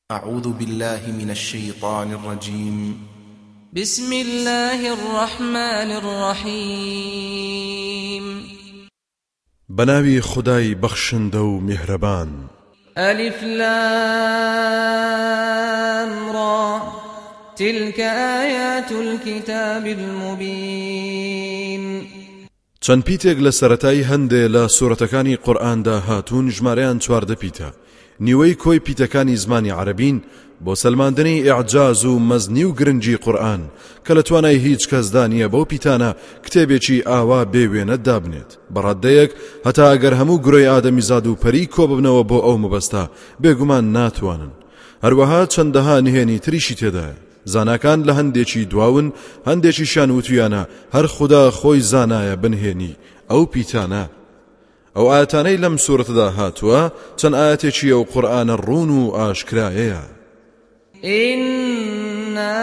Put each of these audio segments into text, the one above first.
أعوذ بالله من الشيطان الرجيم. بسم الله الرحمن الرحيم. بناوي خداي بخشندو مهربان. ألف لام را تلك آيات الكتاب المبين. چەند پیتێک لە سەرەتای هەندێ لە سوورەتەکانی قورئاندا هاتوون ژمارەیان 14 پیتە. نیوەی کۆی پیتەکانی زمانی عەرەبین بۆ سەلماندنی ئیعجاز و مەزنی و گرنگی قورئان کە لە توانای هیچ کەسدا نییە بەو پیتانە کتێبێکی ئاوا بێوێنە دابنێت. بەڕادەیەک هەتا ئەگەر هەموو گرۆی ئادەمیزاد و پەری کۆ ببنەوە بۆ ئەو مەبەستە بێگومان ناتوانن. هەروەها چەندەها نهێنی تریشی تێدایە. زاناکان لە هەندێکی دواون، هەندێکیشیان وتویانە هەر خوددا خۆی زانایە بنهێنی ئەو پیتانە. ئەو ئاەتانەی لەم سوورەتەدا هاتووە چەند ئاەتێکی ئەو قورئانە ڕوون و ئاشکرایەیە. إنا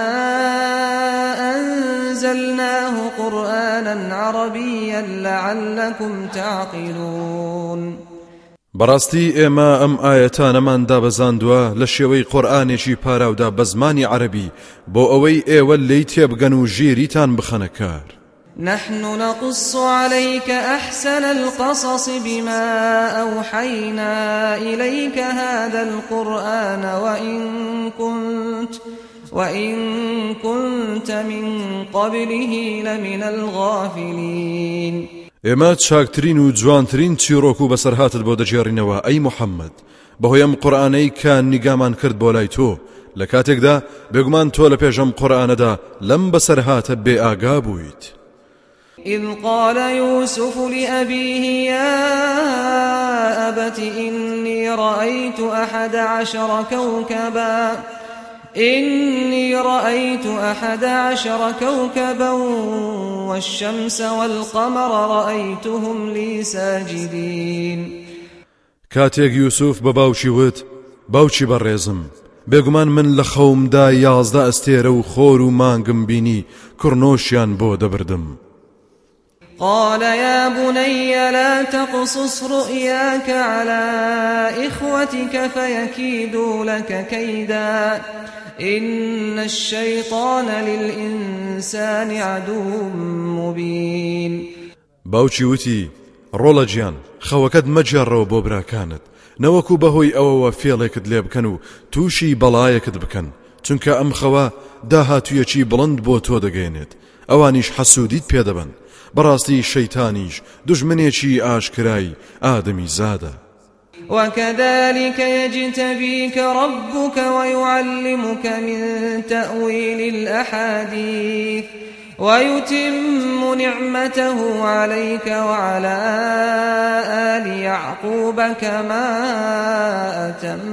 أنزلناه قرآنا عربيا لعلكم تعقلون. بەڕاستی ئێمە ئەم ئاەتانەمان دابەزاندووە لە شێوەی قورئانێکی پاراودا بە زمانی عەرەبی بۆ ئەوەی ئێوە لێی تێبگەن و ژیریتان بخەنە کار. نحن نقص عليك أحسن القصص بما أوحينا إليك هذا القرآن وإن كنت من قبله لمن الغافلين. ئێمە چاکترین و جوانترین چیرۆک و بەسەرهاتت بۆ دەجێڕینەوە ئەی محەممەد بەهۆی ئەم قورئانەی کە نیگامان کرد بۆ لای تۆ لە کاتێکدا بێگومان تۆ لە پێشەم قورئانەدا لەم بەسەرهاتە بێ ئاگا بوویت. إذ قال يوسف لأبيه يا أبت إني رأيت 11 كوكبا والشمس والقمر رأيتهم لي ساجدين. کاتێک یوسف بە باوکی وت باوکی بەڕێزم بێگومان من لە خەومدا 11 ئەستێرە و خۆر و مانگم بینی کوڕنۆشیان بۆ دەبردم. قال يا بني لا تقصص رؤياك على إخوتك فيكيدوا لك كيدا إن الشيطان للإنسان عدو مبين. باوکی وتی ڕۆڵە گیان خەوەکەت مەجێڕەوە بۆ براکانت نەوەکو بەهۆی ئەوەوە فێڵێکت لێ بکەن و تووشی بەڵایەکت بکەن چونکە ئەم خەوە داهاتوویەکی بڵند بۆ تۆ دەگەێنێت ئەوانیش حەسوودیت پێدەبن. بەڕاستی شەیتانیش دوژمنێکی ئاشکرای ئادەمی زادە. وكذلك يجتبيك ربك ويعلمك من تأويل الأحاديث ويتم نعمته عليك وعلى آل يعقوب كما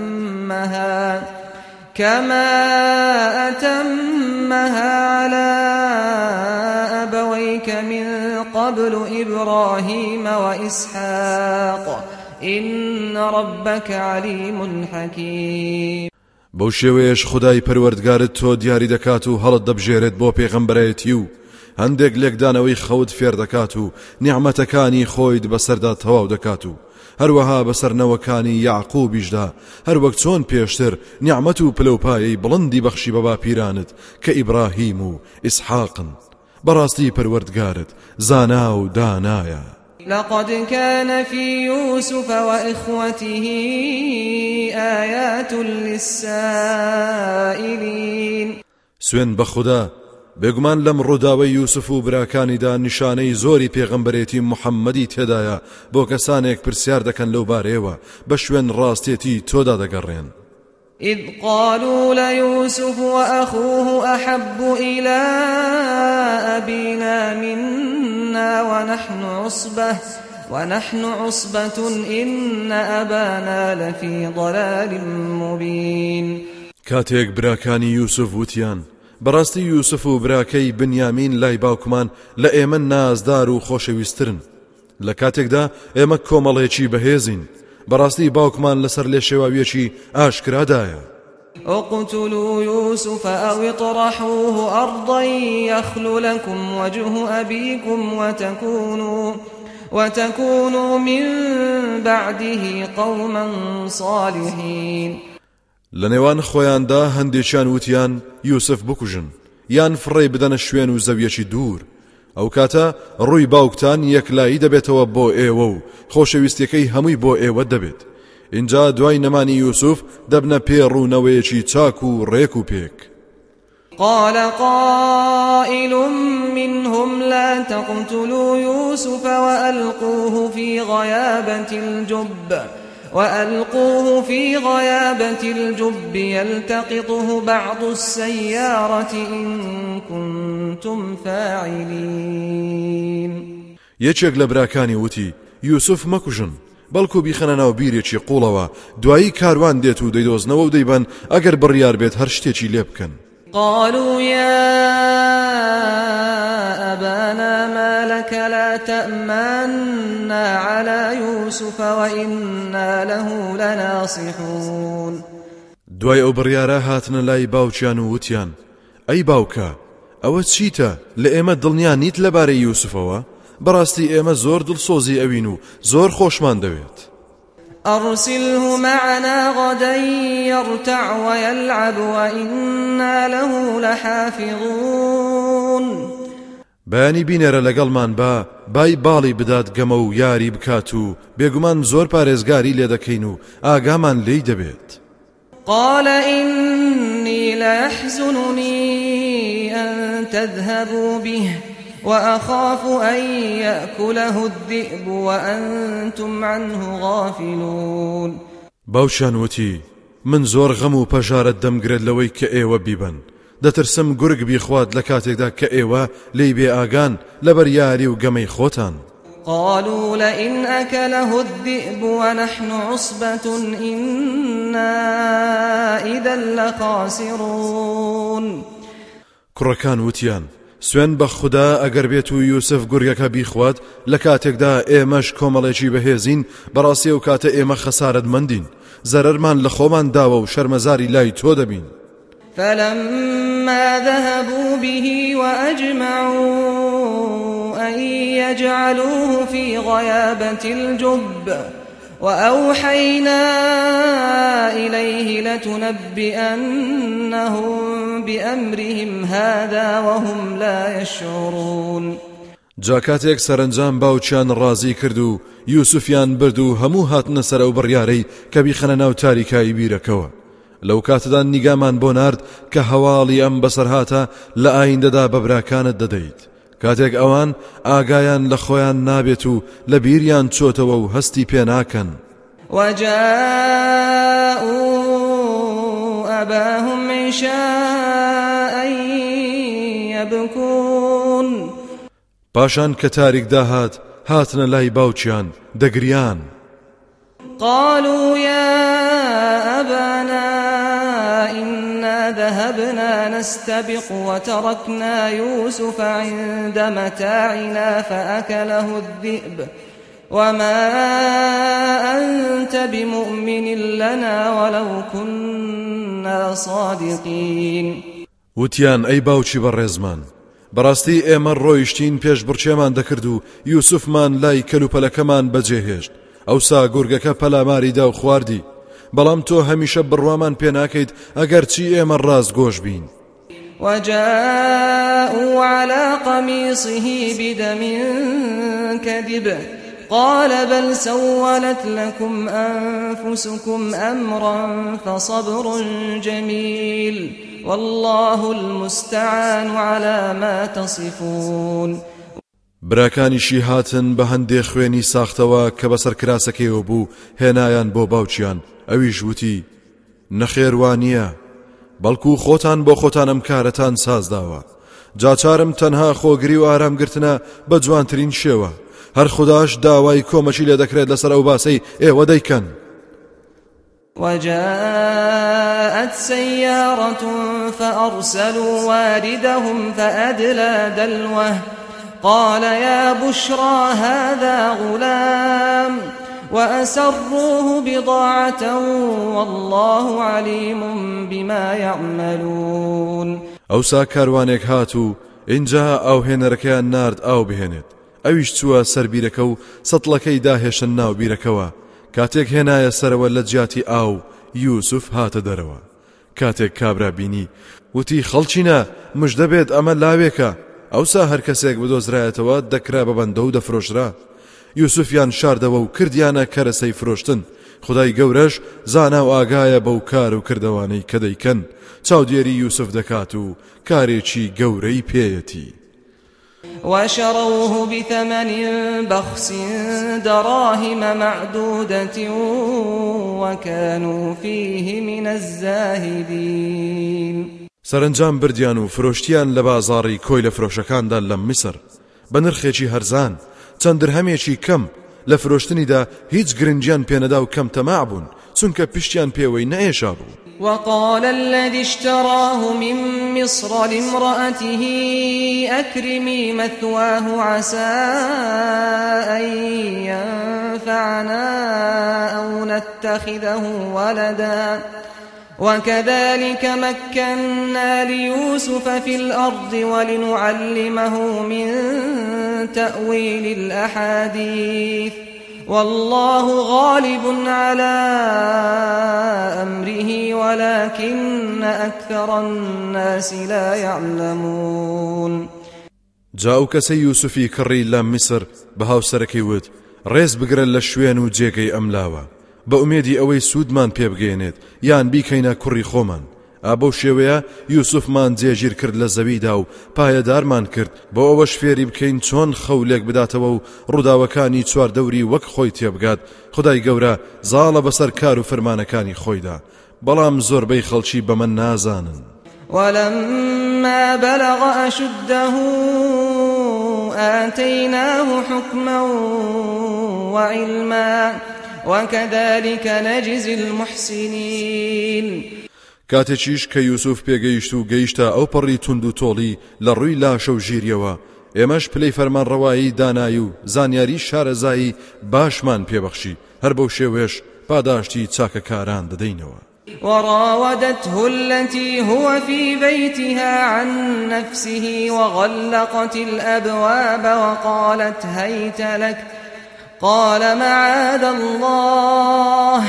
أتمها على أبويك من قبل إبراهيم وإسحاق إن ربك عليم حكيم. بەو شێوەیەش خودای پەروەردگارت تۆ دیاری دەکات و هەڵت دەبژێرێت بۆ پێغەمبەرایەتی و هەندێک لێکدانەوەی خەوت فێر دەکات و نیعمەتەکانی خۆیت بەسەردا تەواو دەکات و هەروەها بەسەرنەوەکانی یعقوبیشدا هەروەک چۆن پێشتر نیعمەت و پلەپایەی بڵندی بەخشی بە باپیرانت کە ئیبراهیم و ئیسحاقن. بەڕاستی پەروەردگارت زانا و دانایە. لقد كان في يوسف وإخوته آيات للسائلين. سوێن بە خوددا بێگومان لەم ڕووداوەی یوسف و براکانیدا نیشانەی زۆری پێغەمبەرێتی محەممەدی تێدایە بۆ کەسانێک پرسیار دەکەن لەو بارەیەوە بە شوێن ڕاستێتی تۆدا دەگەڕێن. إذ قالوا ليوسف وأخوه أحب إلى أبينا منا ونحن عصبة إن أبانا لفي ضلال مبين. کاتێک براکانی یوسف وتیان بەڕاستی یوسف و براکەی بنیامین لای باوکمان لە ئێمە نازدار و خۆشەویسترن لە کاتێکدا ئێمە کۆمەڵێکی بەهێزین بەڕاستی باوکمان لەسەر لێشێواویەکی ئاشکرادایە. اقتلوا يوسف أو اطرحوه أرضا يخل لكم وجه أبيكم وتكونوا من بعده قوما صالحين. لنێوان خۆیاندا هەندێکیان وتیان یوسف بکوژن یان فڕێ بدەنە شوێن و زەویەکی دوور ئەو کاتە ڕووی باوکتان یەکلایی دەبێتەوە بۆ ئێوە و خۆشەویستیەکەی هەمووی بۆ ئێوە دەبێت. اینجا دوای نەمانی یوسف دەبنە پێڕوونەوەیەکی چاک و ڕێک و پێک. قال قائل منهم لا تقتلوا يوسف وألقوه في غيابة الجب يلتقطه بعض السيارة إن كنتم فاعلين. یەکێک لە براکانی وتی یوسف مەکوژن بەڵکو بیخەنە ناو بیرێکی قوڵەوە دوایی کاروان دێت و دەیدۆزنەوە و دەیبەن ئەگەر بڕیار بێت هەر شتێکی لێ بکەن. قالوا يا أبانا ما لك لا تأمنا على يوسف وإنا له لناصحون. دوای ئەو بڕیارە هاتنە لای باوکیان و وتیان ئەی باوکە ئەوە چیتە لە ئێمە دڵنیا نیت لەبارەی یوسفەوە بەڕاستی ئێمە زۆر دڵسۆزی ئەوین و زۆر خۆشمان دەوێت. أرسله معنا غدا يرتع ويلعب وإنا له لحافظون. بەیانی بینێرە لەگەڵمان بە بای باڵی بدات گەمە و یاری بکات و بێگومان زۆر پارێزگاری لێ دەکەین و ئاگامان لێی دەبێت. قال إني ليحزنني أن تذهبوا به وأخاف أن يأكله الذئب وأنتم عنه غافلون. باوشان وتی من زۆر غەم و پەژارت دەمگرێت لەوەی کە ئێوە بیبن دەترسم گورگ بیخوات لە کاتێکدا کە ئێوە لێی بێ ئاگان لەبەر یاری و گەمەی خۆتان. قالوا لئن أكله الذئب ونحن عصبة إنا إذا لخاسرون. کوڕەکان وتیان سوێن بە خوددا ئەگەر بێت و یوسف گورگەکە بیخوات لە کاتێکدا ئێمەش کۆمەڵێکی بەهێزین بەڕاستی و کاتە ئێمە خەسارەتمەندین زەرەرمان لە خۆمان داوە و شەرمەزاری لای تۆ دەبین. فلما ذهبوا به وأجمعوا أن يجعلوه في غيابة الجب وأوحينا إليه لتنبئنهم بأمرهم هذا وهم لا يشعرون. جاکاتێک سەرنجام باوچیان ڕازی کرد و یوسفیان برد و هەموو هاتنە سەر ئەو بڕیارەی کە بیخەنە ناو تاریکایی بیرەکەوە. لەو کاتەدا نیگامان بۆ نارد کە هەواڵی ئەم بەسەر هاتە لە ئایندەدا بە براکانت دەدەیت. کاتێک ئەوان ئاگایان لە خۆیان نابێت و لە بیریان چۆتەوە و هەستی پێ ناکەن. وجاءوا أباهم عشاء يبكون. پاشان کە تاریک داهات هاتنە لای باوچیان دەگریان. قالوا يا أبانا إنا ذهبنا نستبق وتركنا يوسف عند متاعنا فأكله الذئب وما أنت بمؤمن لنا ولو كنا صادقين. وتیان ئەی باوچی بەڕێزمان بەڕاستی ئێمە ڕۆیشتین پێش بڕچێمان دەکرد و یوسفمان لای کەلوپەلەکەمان بەجێهێشت ئەوسا گورگەکە پەلاماریدا و خواردی بەڵام تۆ هەمیشە بڕوامان پێ ناکەیت ئەگەر چی ئێمە ڕاستگۆش بین. وجاءوا على قميصه بدم كذب قال بل سولت لكم أنفسكم أمرا فصبر جميل والله المستعان على ما تصفون. براکانیشی هاتن بە هەندێک خوێنی ساختەوە کە بەسەر کراسەکەیەوە بوو هێنایان بۆ باوچیان ئەویش وتی نەخێوانییە بەڵکو خۆتان بۆ خۆتان ئەم کارەتان سازداوە جاچارم تەنها خۆگری و ئارامگرتنە بە جوانترین شێوە هەر خوداش داوای کۆمەچی لێ دەکرێت لەسەر ئەو باسەی ئێوە دەیکەن. وجاءت سيارة فأرسلوا واردهم فأدلى دلوه قال يا بشرى هذا غلام وأسروه بضاعة والله عليم بما يعملون. ئەوسا کاروانێک هات و اینجا ئەو هێنەرەکەیان نارد ئاو بهێنێت ئەویش چووە سەر بیرەکە و سەتڵەکەی داهێشن ناو بیرەکەوە کاتێک هێنایە سەرەوە لە جیاتی ئاو یوسف هاتە دەرەوە. کاتێک کابرا بینی وتی خەڵچینە مژدە بێت ئەمە لاوێکە. ئەوسا هەر کەسێک بدۆزرایەتەوە دەکرا بە بەندە و دەفرۆشرا. یوسفیان شاردەوە و کردیانە کەرەسەی فرۆشتن. خدای گەورەش زانا و ئاگایە بەو کار و کردەوانەی کە دەیکەن. چاودێری یوسف دەکات و کارێکی گەورەی پێیەتی. وشروه بثمن بخس دراهم معدودة وكانوا فيه من الزاهدين. سەرنجام بردیان و فرۆشتیان لە بازاڕی کۆی لە فرۆشەکاندا لە میسر بە نرخێکی هەرزان چەند درهەمێکی کەم. لە فرۆشتنیدا هیچ گرنگیان پێنەدا و کەم تەماع بوون چونکە پشتیان پێوەی نەئێشا بوو. وقال الذي اشتراه من مصر لامرأته أكرمي مثواه عسى أن ينفعنا أو نتخذه ولدا وكذلك مكنا ليوسف في الأرض ولنعلمه من تأويل الأحاديث والله غالب على أمره ولكن أكثر الناس لا يعلمون. جاو کەسەی یوسفی کڕی لە میسر بە هاوسەرەکەی وت ڕێز بگرە لە شوێن و جێگەی ئەملاوە بە ئومێدی ئەوەی سوودمان پێبگەێنێت یان بیکەینە کوڕی خۆمان. ئابەو شێوەیە یوسفمان جێگیر کرد لە زەویدا و پایەدارمان کرد بۆ ئەوەش فێری بکەین چۆن خەولێک بداتەوە و ڕووداوەکانی چواردەوری وەک خۆی تێبگات. خدای گەورە زاڵە بەسەر کار و فەرمانەکانی خۆیدا بەڵام زۆربەی خەڵکی بەمە نازانن. ولما بلغ أشده آتيناه حكما وعلما وكذلك نجزي المحسنين. کاتێکیش کە یوسف پێگەیشت و گەیشتە ئەو پەڕی تونند و تۆڵی لە ڕووی لاشە و ژیریەوە ئێمەش پلەی فەرمانڕەوایی دانایی و زانیاری شارەزایی باشمان پێبەخشی. هەر بەو شێوێش پاداشتی چاکەکاران دەدەینەوە. وراودته التي هو في بيتها عن نفسه وغلقت الأبواب وقالت هيت لك قال معاذ الله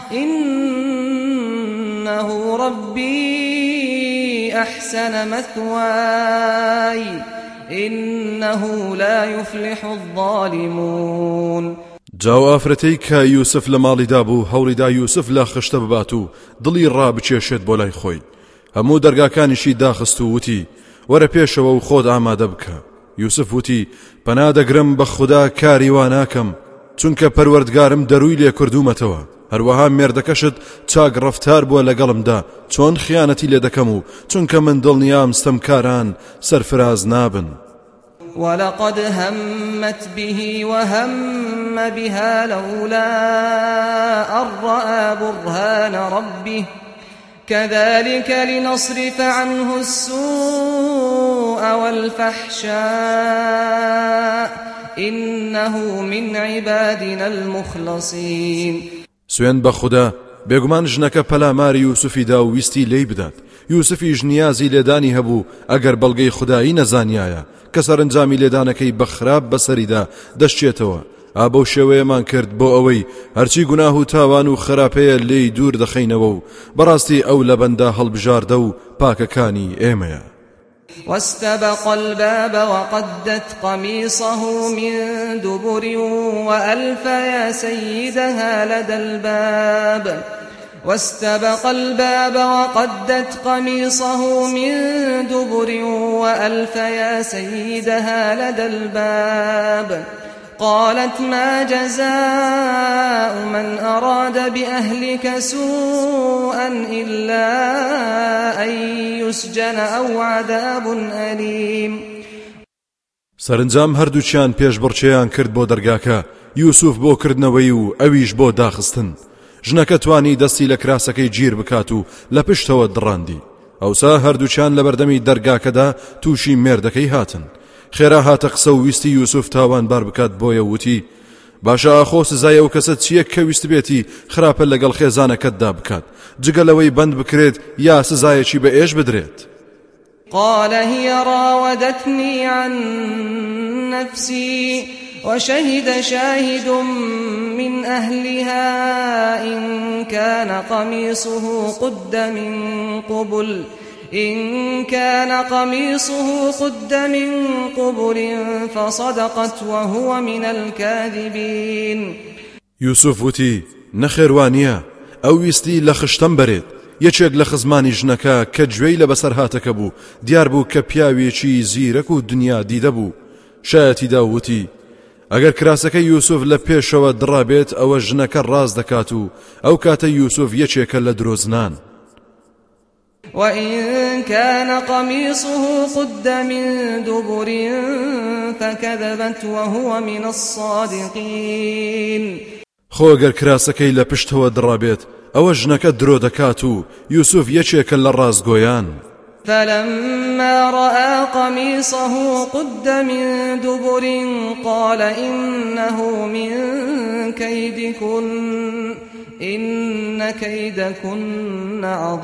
إنه ربي أحسن مثواي إنه لا يفلح الظالمون. جاو ئافرەتەی کە یوسف لە ماڵیدا بوو هەوڵیدا یوسف لە خشتە ببات و دڵی ڕابچێشێت بۆ لای خۆی. هەموو دەرگاکانیشی داخست و وتی وەرە پێشەوە و خۆت ئامادە بکە. یوسف وتی پەنا دەگرم بە خوددا کاری وا ناکەم چونکە پەروەردگارم دەروی لێ کردوومەتەوە. هەروەها مێردەکەشت چاک ڕەفتار بووە لەگەڵمدا چۆن خیانەتی لێ دەکەم و چونکە من دڵنیام ستەمکاران سەرفراز نابن. ولقد همت به وهم بها لولا أن رأى برهان ربه كذلك لنصرف عنه السوء والفحشاء إنه من عبادنا المخلصين. سوێن بە خوددا بێگومان ژنەکە پەلاماری یوسفیدا و ویستی لێی بدات. یوسفیش نیازی لێدانی هەبوو ئەگەر بەڵگەی خودایی نەزانیایە کە سەرنجامی لێدانەکەی بەخراپ بەسەریدا دەشتێتەوە. ئابەو شێوەیەمان کرد بۆ ئەوەی هەرچی گوناه و تاوان و خراپەیە لێی دوور دەخەینەوە و بەڕاستی ئەو لە بەندە هەڵبژاردە و پاکەکانی ئێمەیە. واستبق الباب وقدت قميصه من دبر وألف يا سيدها لدى الباب واستبق الباب وقدت قميصه من دبر وألف يا سيدها لدى الباب قالت ما جزاء من أراد بأهلك سوءا إلا أن يسجن أو عذاب أليم. سەرنجام هەردووچیان پێشبڕچێیان کرد بۆ دەرگاکە یوسف بۆ کردنەوەی و ئەویش بۆ داخستن. ژنەکە توانی دەستی لە کراسەکەی گیر بکات و لە پشتەوە دڕاندی. ئەوسا هەردووچیان لە بەردەمی دەرگاکەدا تووشی مێردەکەی هاتن. خێرا هاتە قسە و ویستی یوسف تاوان بار بکات بۆیە وتی باشە ئاخۆ سزای ئەو کەسە چییە کە ویست بێتی خراپە لەگەڵ خێزانەکەتدا بکات جگەلەوەی بند بکرێت یا سزایەکی بە ئێش بدرێت. قال هي راودتني عن نفسي وشهد شاهد من أهلها إن كان قميصه قد من قبل فصدقت وهو من الكاذبين. يوسف وتی نەخێوانیە ئەو ویستی لە خشتم بەرێت یەکێک لە خزمانی ژنەکە کە گوێی لە بەسەر هاتەکە بوو دیار بوو کە پیاوێکی زیرەک و دنیا دیدە بوو. شایەتی داوتی ئەگەر کراسەکە یوسف لە پێشەوە دڕابێت ئەوە ژنەکە ڕاز دەکات و ئەو کاتە یوسف یەکێکە لە درۆزنان. وإن كان قميصه قد من دبر فكذبت وهو من الصادقين. خۆ ئەگەر کراسەکەی لە پشتەوە دڕابێت ئەوە ژنەکە درۆ دەکات و یوسف یەکێکە لە ڕازگۆیان. فلما رأى قميصه قد من دبر قال إنه من كيدكن إن كيدكن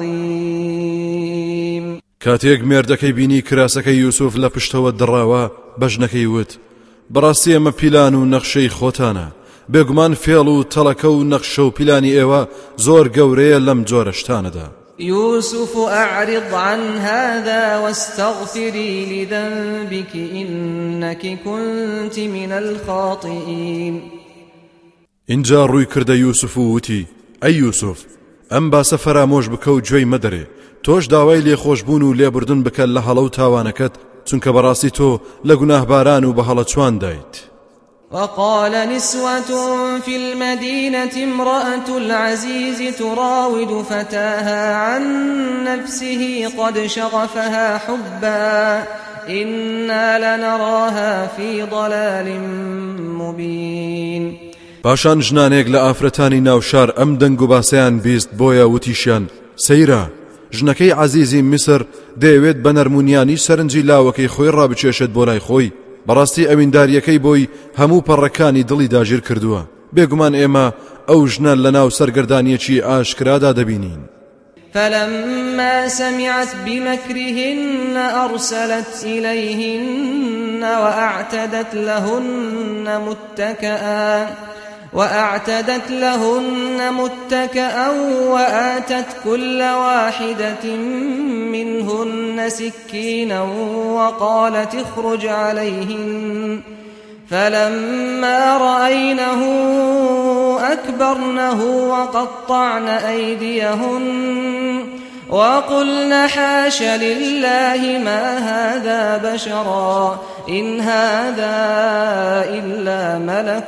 عظيم. کاتێک مێردەکەی بینی کراسەکەی یوسف لە پشتەوە دڕاوە بە ژنەکەی وت بەڕاستی ئەمە پیلان و نەخشەی خۆتانە بێگومان فێڵ و تەڵەکە و نەخشە و پیلانی ئێوە زۆر گەورەیە لەم جۆرە شتانەدا. يوسف أعرض عن هذا واستغفري لذنبك إنك كنت من الخاطئين. اینجا ڕووی کردە یوسف و وتی ئەی یوسف ئەم باسە فەرامۆش بکە و گوێی مەدەرێ تۆش داوای لێخۆشبوون و لێبوردن بکە لە هەڵە و تاوانەکەت چونکە بەڕاستی تۆ لە گوناهباران و بە هەڵە چوان دایت. وقال نسوة في المدينة امرأة العزيز تراود فتاها عن نفسه قد شغفها حبا إنا لنراها في ضلال مبين. پاشان ژنانێک لە ئافرەتانی ناوشار ئەم دەنگ و باسەیان بیست بۆیە وتیشیان سەیرە ژنەکەی عەزیزی میسر دەیەوێت بە نەرمونیانی سەرنجی لاوەکەی خۆی ڕابچێشێت بۆ لای خۆی بەڕاستی ئەوینداریەکەی بۆی هەموو پەڕەکانی دڵی داگیر کردووە بێگومان ئێمە ئەو ژنە لەناو سەرگەردانیەکی ئاشکرادا دەبینین. فلما سمعت بمكرهن أرسلت إليهن وأعتدت لهن متكئا وآتت كل واحدة منهن سكينا وقالت اخرج عليهن فلما رأينه أكبرنه وقطعن أيديهن وقلن حاش لله ما هذا بشرا إن هذا إلا ملك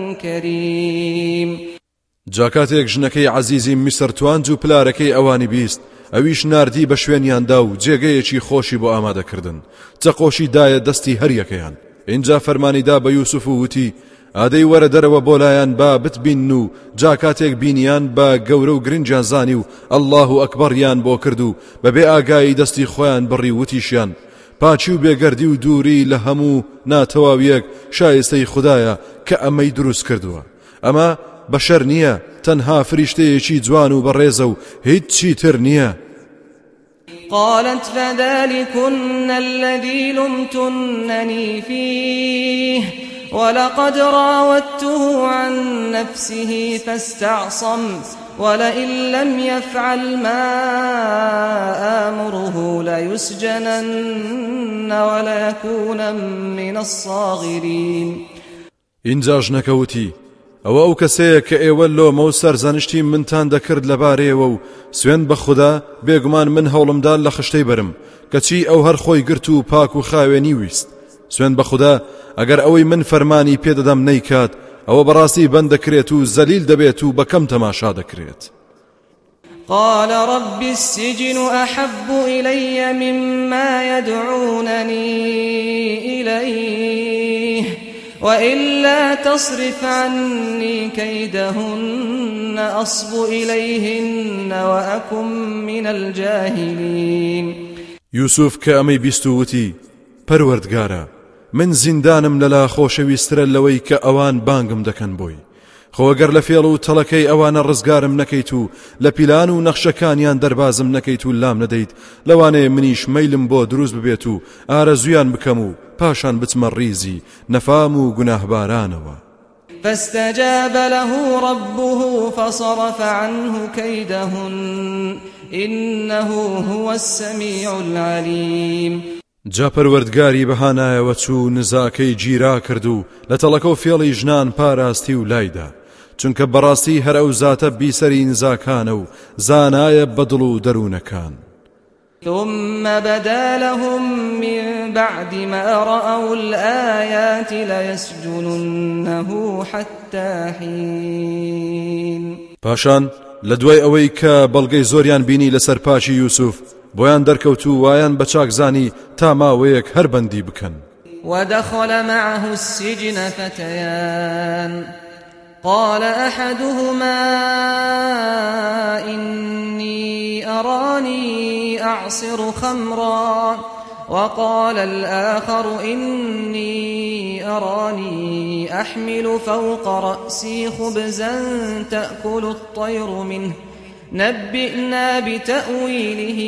كريم. جاکاتێک ژنەکەی عەزیزی میسر توانج و پلارەکەی ئەوانی بیست ئەویش ناردی بە شوێنیاندا و جێگەیەکی خۆشی بۆ ئامادەکردن چەقۆشی دایە دەستی هەریەکەیان. اینجا فەرمانیدا بە یوسف و وتی ئادەی وەرە دەرەوە بۆ لایەن با بتبین و جاکاتێک بینیان بە گەورە و گرنجیان زانی و ئەڵڵاه و ئەکبەریان بۆ کرد و بەبێ ئاگایی دەستی خۆیان بڕی وتیشیان پاچی و بێگەردی و دووری لە هەموو ناتەواویەک شایستەی خوددایە کە ئەمەی دروست کردووە. ئەمە بەشەر نییە تەنها فریشتەیەکی جوان و بەڕێزە و هیچ چی تر نییە. قالت فذلكن الذي لمتنني فيه ولقد راودته عن نفسه فاستعصم ولئن لم يفعل ما آمره ليسجنن وليكون من الصاغرين. اینجا ژنەکەوتی ئەوە ئەو کەسەیە کە ئێوە لۆمە و سەرزانشتی منتان دەکرد لەبارەیەوە و سوێن بە خوددا بێگومان من هەوڵمدان لە خشتەی برم کەچی ئەو هەر خۆی گرت و پاک و خاوێنی ویست. سوێن بە خوددا ئەگەر ئەوەی من فەرمانی پێدەدەم نەیکات ئەوە بەڕاستی بەند دەکرێت و زەلیل دەبێت و بەکەم تەماشا دەکرێت. قال رب السجن أحب إلي مما يدعونني إليه وإلا تصرف عني كيدهن أصب إليهن وأكن من الجاهلين. يوسف كأمي بيستوتي پەروەردگارە من زیندانم لەلا خۆشەویسترە لەوەی کە ئەوان بانگم دەکەن بۆی خۆگەر لە فێڵ و تەڵەکەی ئەوانە ڕزگارم نەکەیت و لە پیلان و نەخشەکانیان دەربازم نەکەیت و لام نەدەیت لەوانەیە منیش مەیلم بۆ دروست ببێت و ئارەزویان بکەم و پاشان بچمە ڕیزی نەفام و گوناهبارانەوە. فاستجاب له ربه فصرف عنه كيدهن إنه هو السميع العليم. جا پەروەردگاری بەهانایەوە چوو نزاکەی گیرا کرد و لە تەڵەکە و فێڵی ژنان پاراستی و لایدا، چونکە بەڕاستی هەر ئەو زاتە بیسەری نزاکانە و زانایە بەدڵ و دەروونەکان. ثم بدا لهم من بعد ما رأوا الآيات ليسجننه حتى حين. پاشان لدوای ئەوەی کە بەڵگەی زۆریان بینی لەسەر پاچی یوسف بۆیان دەرکەوت و وایان بە چاکزانی تا ماوەیەک هەر بەندی بکەن. ودخل معه السجن فتيان قال أحدهما إني أراني أعصر خمرا وقال الآخر إني أراني أحمل فوق رأسي خبزا تأكل الطير منه نبئنا بتأويله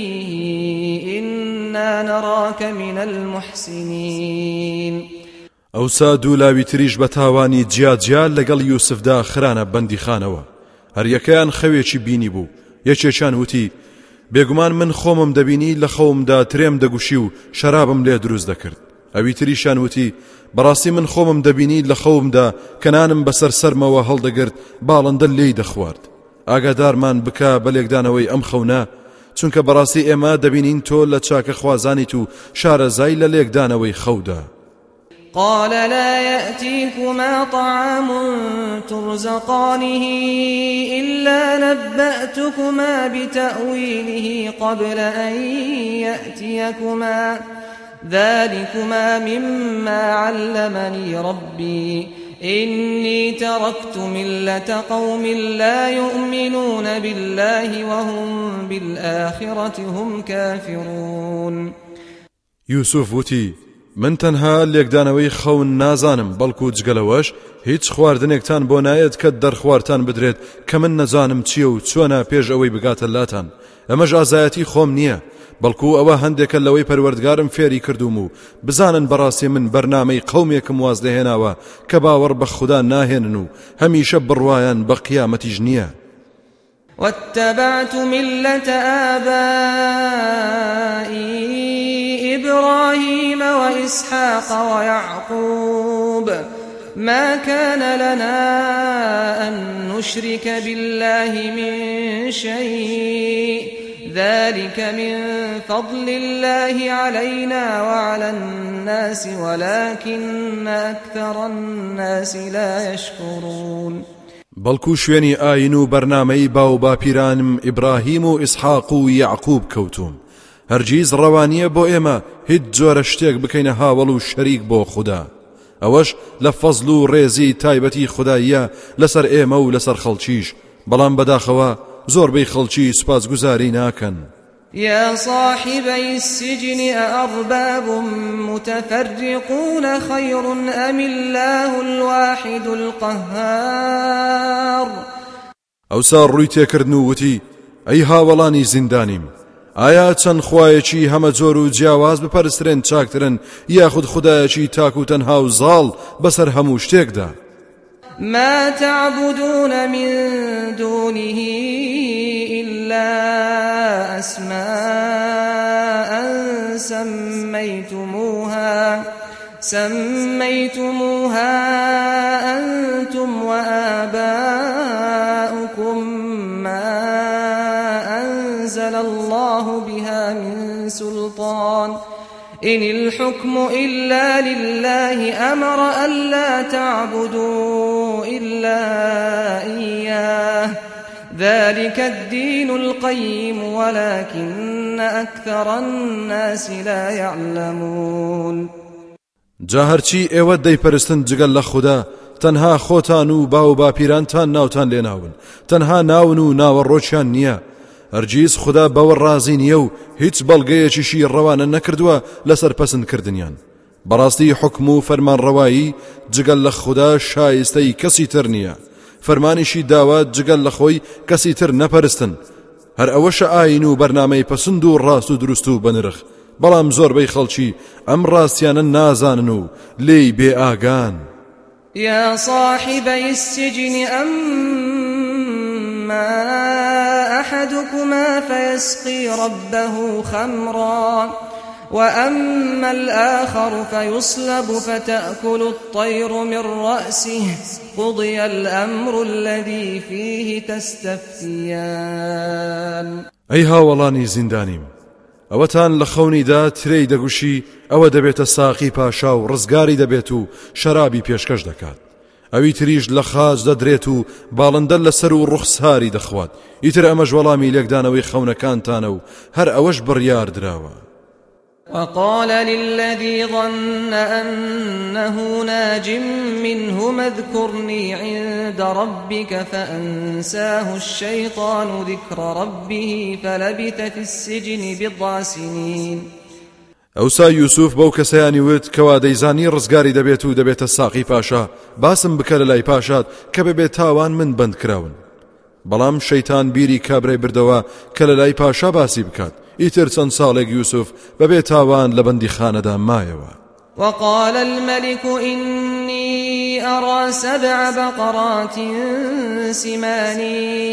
إنا نراك من المحسنين. ئەوسا دوو لاوی تریش بە تاوانی جیاجیال لەگەڵ یوسفدا خرانە بەندی خانەوە. هەر یەکەیان خەوێکی بینی بوو. یەکێکیان وتی بێگومان من خۆمم دەبینی لە خەومدا ترێم دەگوشی و شەرابم لێ دروست دەکرد. ئەوی تریشان وتی بەڕاستی من خۆمم دەبینی لە خەومدا کەنانم بەسەر سەرمەوە هەڵدەگرت باڵندە لێی دەخوارد. ئاگادارمان بکە بە لێکدانەوەی ئەم خەونە، چونکە بەڕاستی ئێمە دەبینین تۆ لە چاکە خوازانیت و شارەزای لە لێکدانەوەی خەودا. قال لا يأتيكما طعام ترزقانه إلا نبأتكما بتأويله قبل أن يأتيكما ذلكما مما علمني ربي إني تركت ملة قوم لا يؤمنون بالله وهم بالآخرة هم كافرون. يوسف وتي من تەنها لێکدانەوەی خەون نازانم، بەڵکو جگەلەوەش هیچ خواردنێکتان بۆ نایەت کە دەرخوارتان بدرێت کە من نەزانم چییە و چۆنە پێش ئەوەی بگاتە لاتان. ئەمەش ئازایەتی خۆم نییە، بەڵکو ئەوە هەندێکە لەوەی پەروەردگارم فێری کردوم و بزانن بەڕاستی من بەرنامەی قەومێکم واز دەهێناوە کە باوەڕ بە خوددا ناهێنن و هەمیشە بڕوایان بە قیامەتیش نییە. واتبعت ملة آبائي إبراهيم وإسحاق ويعقوب ما كان لنا أن نشرك بالله من شيء ذلك من فضل الله علينا وعلى الناس ولكن أكثر الناس لا يشكرون. بەڵکو شوێنی ئاین و بەرنامەی باو باپیرانم ئیبراهیم و ئیسحاق و یعقوب کەوتوم. هەرگیز ڕەوانیە بۆ ئێمە هیچ جۆرە شتێک بکەینە هاوڵ و شەریک بۆ خوددا. ئەوەش لە فەزڵ و ڕێزی تایبەتی خودداییە لەسەر ئێمە و لەسەر خەڵکیش، بەڵام بەداخەوە زۆربەی خەڵکی سوپاسگوزاری ناکەن. يا صاحبي السجن أأرباب متفرقون خير أم الله الواحد القهار. ئەوسا ڕووی تێکردن و وتی ئەی هاوڵانی زیندانیم، ئایا چەند خوایەکی هەمە جۆر و جیاواز بپەرسترێن چاکترن یاخود خودایەکی تاک و تەنها و زاڵ بەسەر هەموو شتێکدا؟ ما تعبدون من دونه إلا أسماء سميتموها أنتم وآباؤكم ما أنزل الله بها من سلطان إن الحكم إلا لله أمر ألا تعبدوا إلا إياه ذلك الدين القيم ولكن أكثر الناس لا يعلمون. جاهرچی ئێوە دەیپەرستن جگەل لە خوددا تەنها خۆتان و باو باپیرانتان ناوتان لێناون، تەنها ناون و ناوەڕۆکیان نییە. هەرگیز خوددا بەوە ڕازی نییە و هیچ بەڵگەیەکیشی ڕەوانە نەکردووە لەسەر پەسەندکردنیان. بەڕاستی حکم و فەرمانڕەوایی جگەل لە خوددا شایستەی کەسی تر نییە، فەرمانیشی داوە جگەل لە خۆی کەسی تر نەپەرستن. هەر ئەوەشە ئاین و بەرنامەی پەسند و ڕاست و دروست و بەنرخ، بەڵام زۆربەی خەڵکی ئەم ڕاستیانە نازانن و لێی بێ ئاگان. يا صاحبي السجن أما أحدكما فيسقي ربه خمرا وأما الآخر فيصلب فتأكل الطير من رأسه قضي الأمر الذي فيه تستفتيان. ئەی هاوڵانی زیندانیم، ئەوەتان لە خەونیدا ترەی دەگوشی ئەوە دەبێتە ساقی پاشا و ڕزگاری دەبێت و شەرابی پێشکەش دەکات، ئەوی تریش لە خاج دەدرێت و باڵندە لەسەر و ڕوخساری دەخوات. ئیتر ئەمەش وەڵامی لێکدانەوەی خەونەکانتانە و هەر ئەوەش بڕیار دراوە. وقال للذي ظن أنه ناج منهما اذكرني عند ربك فأنساه الشيطان ذكر ربه فلبث في السجن بضع سنين. ئەوسا یوسف بەو کەسەیانی وت کەوا دەیزانی ڕزگاری دەبێت و دەبێتە ساقی پاشا باسم بکە لە لای پاشات کە ببێت تاوان من بند کراون. بەڵام شەیتان بیری کابرای بردەوە کە لە لای پاشا باسی بکات. ئیتر چەند ساڵێک یوسف بەبێ تاوان لە بەندی خانەدا مایەوە. وقال الملك إني أرى 7 بقرات سمان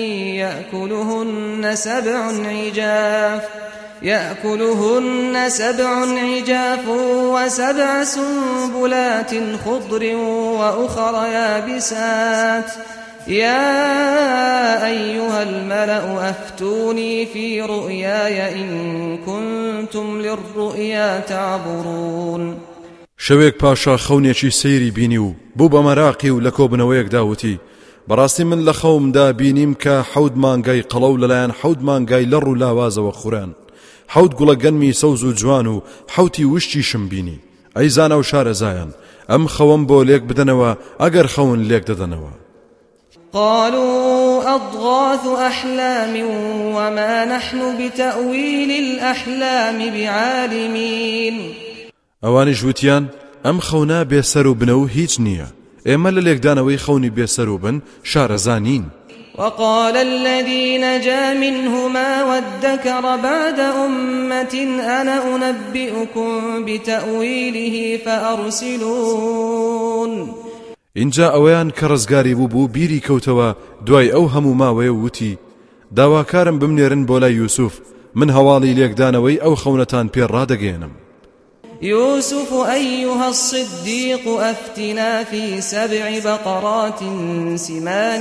يأكلهن 7 عجاف و7 سنبلات خضر وأخر يابسات يا أيها الملأ أفتوني في رؤياي إن كنتم للرؤيا تعبرون. شەوێک پاشا خەونێکی سەیری بینی و بوو بە مەراقی و لە کۆبنەوەیەک داوتی بەڕاستی من لە خەومدا بینیم کە 7 مانگای قەڵە و لەلایەن 7 مانگای لەڕ و لاوازەوە خوڕان، 7 گوڵە گەنمی سەوز و جوان و 7 وشتیشم بینی. ئەی زانە و شارەزایان، ئەم خەوەم بۆ لێک بدەنەوە ئەگەر خەون لێک دەدەنەوە. قالوا أضغاث أحلام وما نحن بتأويل الأحلام بعالمين. ئەوانیش وتیان ئەم خەونا بێسەر و بنە و هیچ نییە، ئێمە لە لێکدانەوەی خەونی بێسەر و بن شارەزانین. وقال الذي نجا منهما وادكر بعد أمة أنا أنبئكم بتأويله فأرسلون. اینجا ئەوەیان کە ڕزگاری بوو بیری کەوتەوە دوای ئەو هەموو ماوەیە وتی داواکارم بمنێرن بۆ لای یوسف، من هەواڵی لێکدانەوەی ئەو خەونەتان پێ ڕادەگەێنم. يوسف أيها الصديق أفتنا في 7 بقرات سمان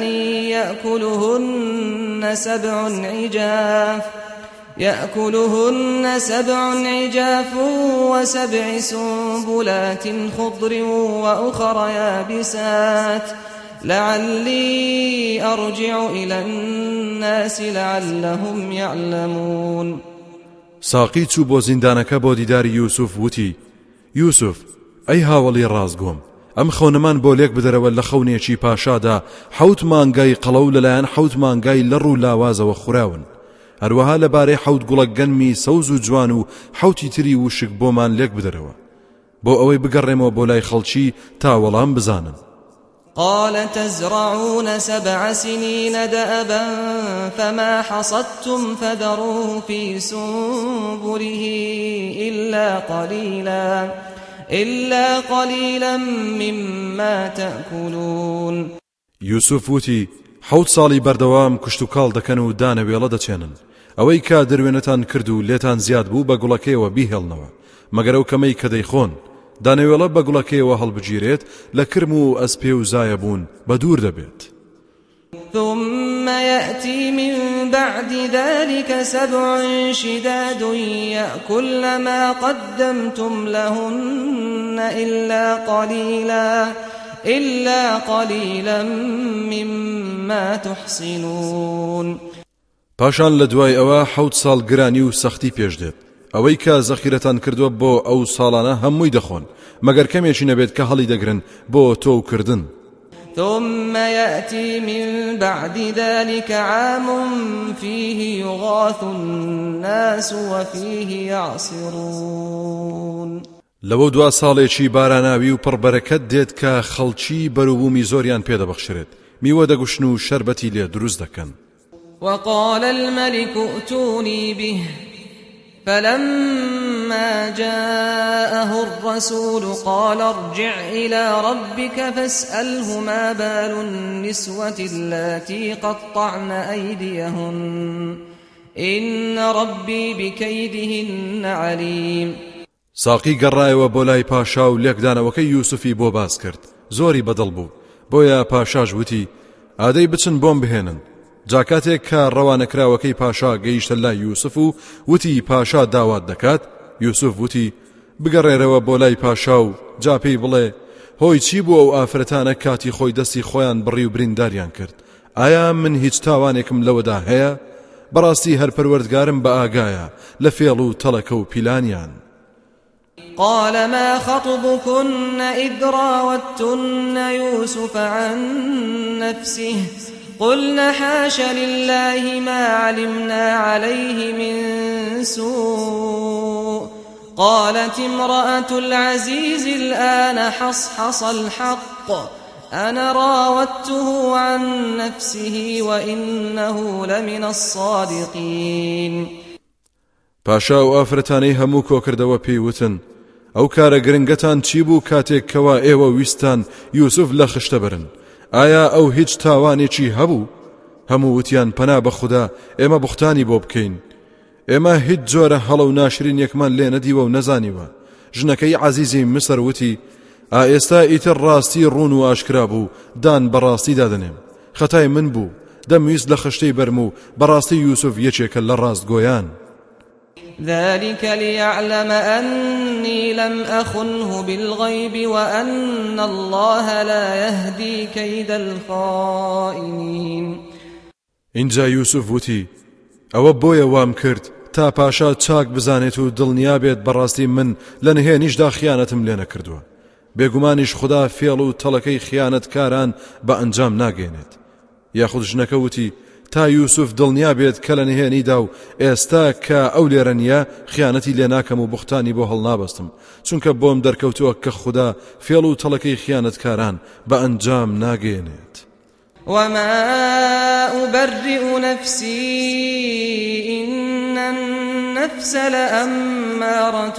يأكلهن 7 عجاف و7 سنبلات خضر وأخر يابسات لعلي أرجع إلى الناس لعلهم يعلمون. ساقی چوو بۆ زیندانەکە بۆ دیداری یوسف وتی یوسف ئەی هاوڵی ڕازگۆم، ئەم خەونەمان بۆ لێک بدەرەوە لە خەونێکی پاشادا 7 مانگای قەڵە و لەلایەن 7 مانگای لەڕ و لاوازەوە خوراون، هەروەها لەبارەی 7 گوڵە گەنمی سەوز و جوان و 7 تری وشک بۆمان لێک بدەرەوە بۆ ئەوەی بگەڕێمەوە بۆ لای خەڵکی تا وەڵام بزانن. قال تزرعون 7 سنين دأبا فما حصدتم فذروه في سنبله إلا قليلا مما تأكلون. یوسف وتی 7 ساڵی بەردەوام کشت و کاڵ دەکەن و دانەوێڵە دەچێنن، ئەوەی کا دەروێنەتان کرد و لێتان زیاد بوو بە گوڵەکەیەوە بیهێڵنەوە، مەگەر ئەو کەمەی کە دەیخۆن. دانەوێڵە بە گوڵەکەیەوە هەڵبگیرێت لە کرم و ئەسپێ و زایە بوون بە دوور دەبێت. ثم يأتي من بعد ذلك 7 شداد يأكل ما قدمتم لهن إلا قليلا مما تحصنون. پاشان لە دوای ئەوە 7 ساڵ گرانی و سەختی پێش دێت، ئەوەی کە زەخیرەتان کردووە بۆ ئەو ساڵانە هەمووی دەخۆن مەگەر کەمێکی نەبێت کە هەڵی دەگرن بۆ تۆ کردن. ثم يأتي من بعد ذلك عام فيه يغاث الناس وفيه يعصرون. لەوە 2 ساڵێکی باراناوی و پڕبەرەکەت دێت کە خەڵکی بەروبوومی زۆریان پێدەبەخشرێت، میوە دەگوشن و شەربەتی لێ دروست دەکەن. وقال الملك ائتوني به فلما جاءه الرسول قال ارجع إلى ربك فاسأله ما بال النسوة اللاتي قطعن أيديهن إن ربي بكيدهن عليم. ساقی گەڕایەوە بۆ لای پاشا و لێکدانەوەکەی یوسفی بۆ باس کرد. زۆری بەدڵ بوو، بۆیە پاشاش وتی ئادەی بچن بۆم بهێنن. جاکاتێک کە ڕەوانەکراوەکەی پاشا گەیشتە لای یوسف و وتی پاشا داوات دەکات، یوسف وتی بگەڕێرەوە بۆ لای پاشا و جا پێی بڵێ هۆی چی بوو ئەو ئافرەتانە کاتی خۆی دەستی خۆیان بڕی و برینداریان کرد؟ ئایا من هیچ تاوانێکم لەوەدا هەیە؟ بەڕاستی هەر پەروەردگارم بە ئاگایە لە فێڵ و تەڵەکە و پیلانیان. قال ما خطبكن إذ راوتن يوسف عن نفسه قلنا حاش لله ما علمنا عليه من سوء قالت امرأة العزيز الآن حصحص الحق أنا راودته عن نفسه وإنه لمن الصادقين. پاشا و ئافرەتانەی هەموو کۆکردەوە پێی وتن ئەو کارە گرنگەتان چی بوو کاتێک کەوا ئێوە ویستان یوسف لە خشتە برن؟ ئایا ئەو هیچ تاوانێکی هەبوو؟ هەموو وتیان پەنا بە خوددا ئێمە بوختانی بۆ بکەین. ئێمە هیچ جۆرە هەڵە و ناشرین یەکمان لێ نەدیوە و نەزانیوە. ژنەکەی عەزیزی مسر وتی ئێستا ئیتر ڕاستی ڕوون و ئاشکرا بوو، دان بەڕاستی دادنێم. خەتای من بوو، دەمویست لە خشتەی بەرم و بەڕاستی یوسف یەکێکە لە ڕاستگۆیان. ذلك ليعلم أني لم أخنه بالغيب وأن الله لا يهدي كيد الخائنين. اینجا یوسف وتی ئەوە بۆیە وام کرد تا پاشا چاک بزانێت و دڵنیا بێت بەڕاستی من لە نهێنیشدا خیانەتم لێ نەکردووە. بێگومانیش خدا فێڵ و تەڵەکەی خیانەتکاران بە ئەنجام ناگەێنێت. یاخود ژنەکە وتی تا یوسف دڵنیا بێت کە لە نهێنیدا و ئێستا کە ئەو لێرە نییە خیانەتی لێ ناکەم و بوختانی بۆ هەڵنابەستم، چونکە بۆم دەرکەوتووە کە خدا فێڵ و تەڵەکەی خیانەتکاران بە ئەنجام ناگەێنێت. وما أبرئ نفسي إن النفس لأمارة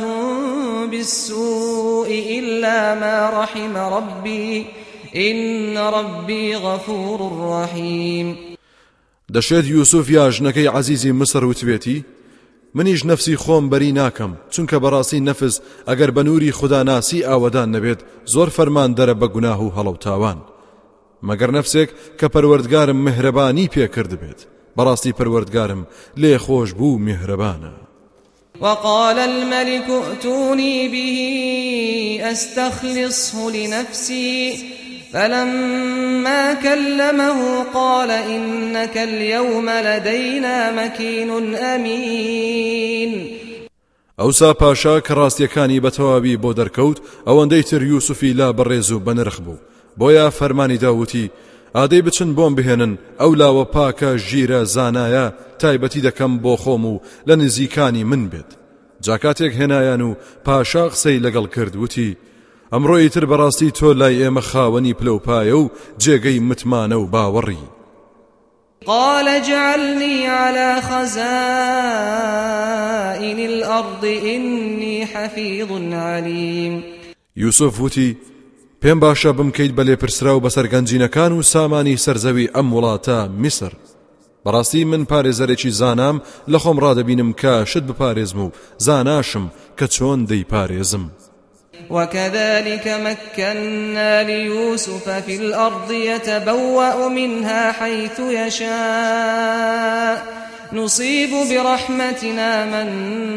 بالسوء إلا ما رحم ربي إن ربي غفور رحيم. دەشێت یوسف یا ژنەکەی عەزیزی مسر وتبێتی منیش نفسی خۆم بەری ناکەم، چونکە بەڕاستی نەفس ئەگەر بە نووری خدا ناسی ئاوەدان نەبێت زۆر فەرمان دەرە بە گوناه و هەڵە و تاوان، مەگەر نەفسێک کە پەروەردگارم میهرەبانی پێکرد بێت. بەڕاستی پەروەردگارم لێ خۆش بوو میهرەبانە. وقال الملك ائتوني به أستخلصه لنفسي فلما كلمه قال إنك اليوم لدينا مكين أمين. ئەوسا پاشا کە ڕاستیەکانی بەتەواوی بۆ دەرکەوت ئەوەندەی تر یوسفی لا بەڕێز و بەنرخ بوو، بۆیە فەرمانی داوتی ئادەی بچن بۆم بهێنن ئەو لاوە پاکە ژیرە زانایە تایبەتی دەکەم بۆ خۆم و لە نزیکانی من بێت. جاکاتێک هێنایان و پاشا قسەی لەگەڵ کرد وتی ئەمڕۆی تر بەڕاستی تۆ لای ئێمە خاوەنی پلەپایە و جێگەی متمانە و باوەڕی. قال اجعلني على خزائن الأرض إني حفيظ عليم. یوسف وتی پێم باشە بمکەیت بە لێپرسرا و بەسەرگەنجینەکان و سامانی سەرزەوی ئەم وڵاتە میسر. بەڕاستی من پارێزەرێکی زانام لە خۆم ڕادەبینم کە شت بپارێزم و زاناشم کە چۆن دەیپارێزم. وكذلك مكنا ليوسف في الأرض يتبوأ منها حيث يشاء نصيب برحمتنا من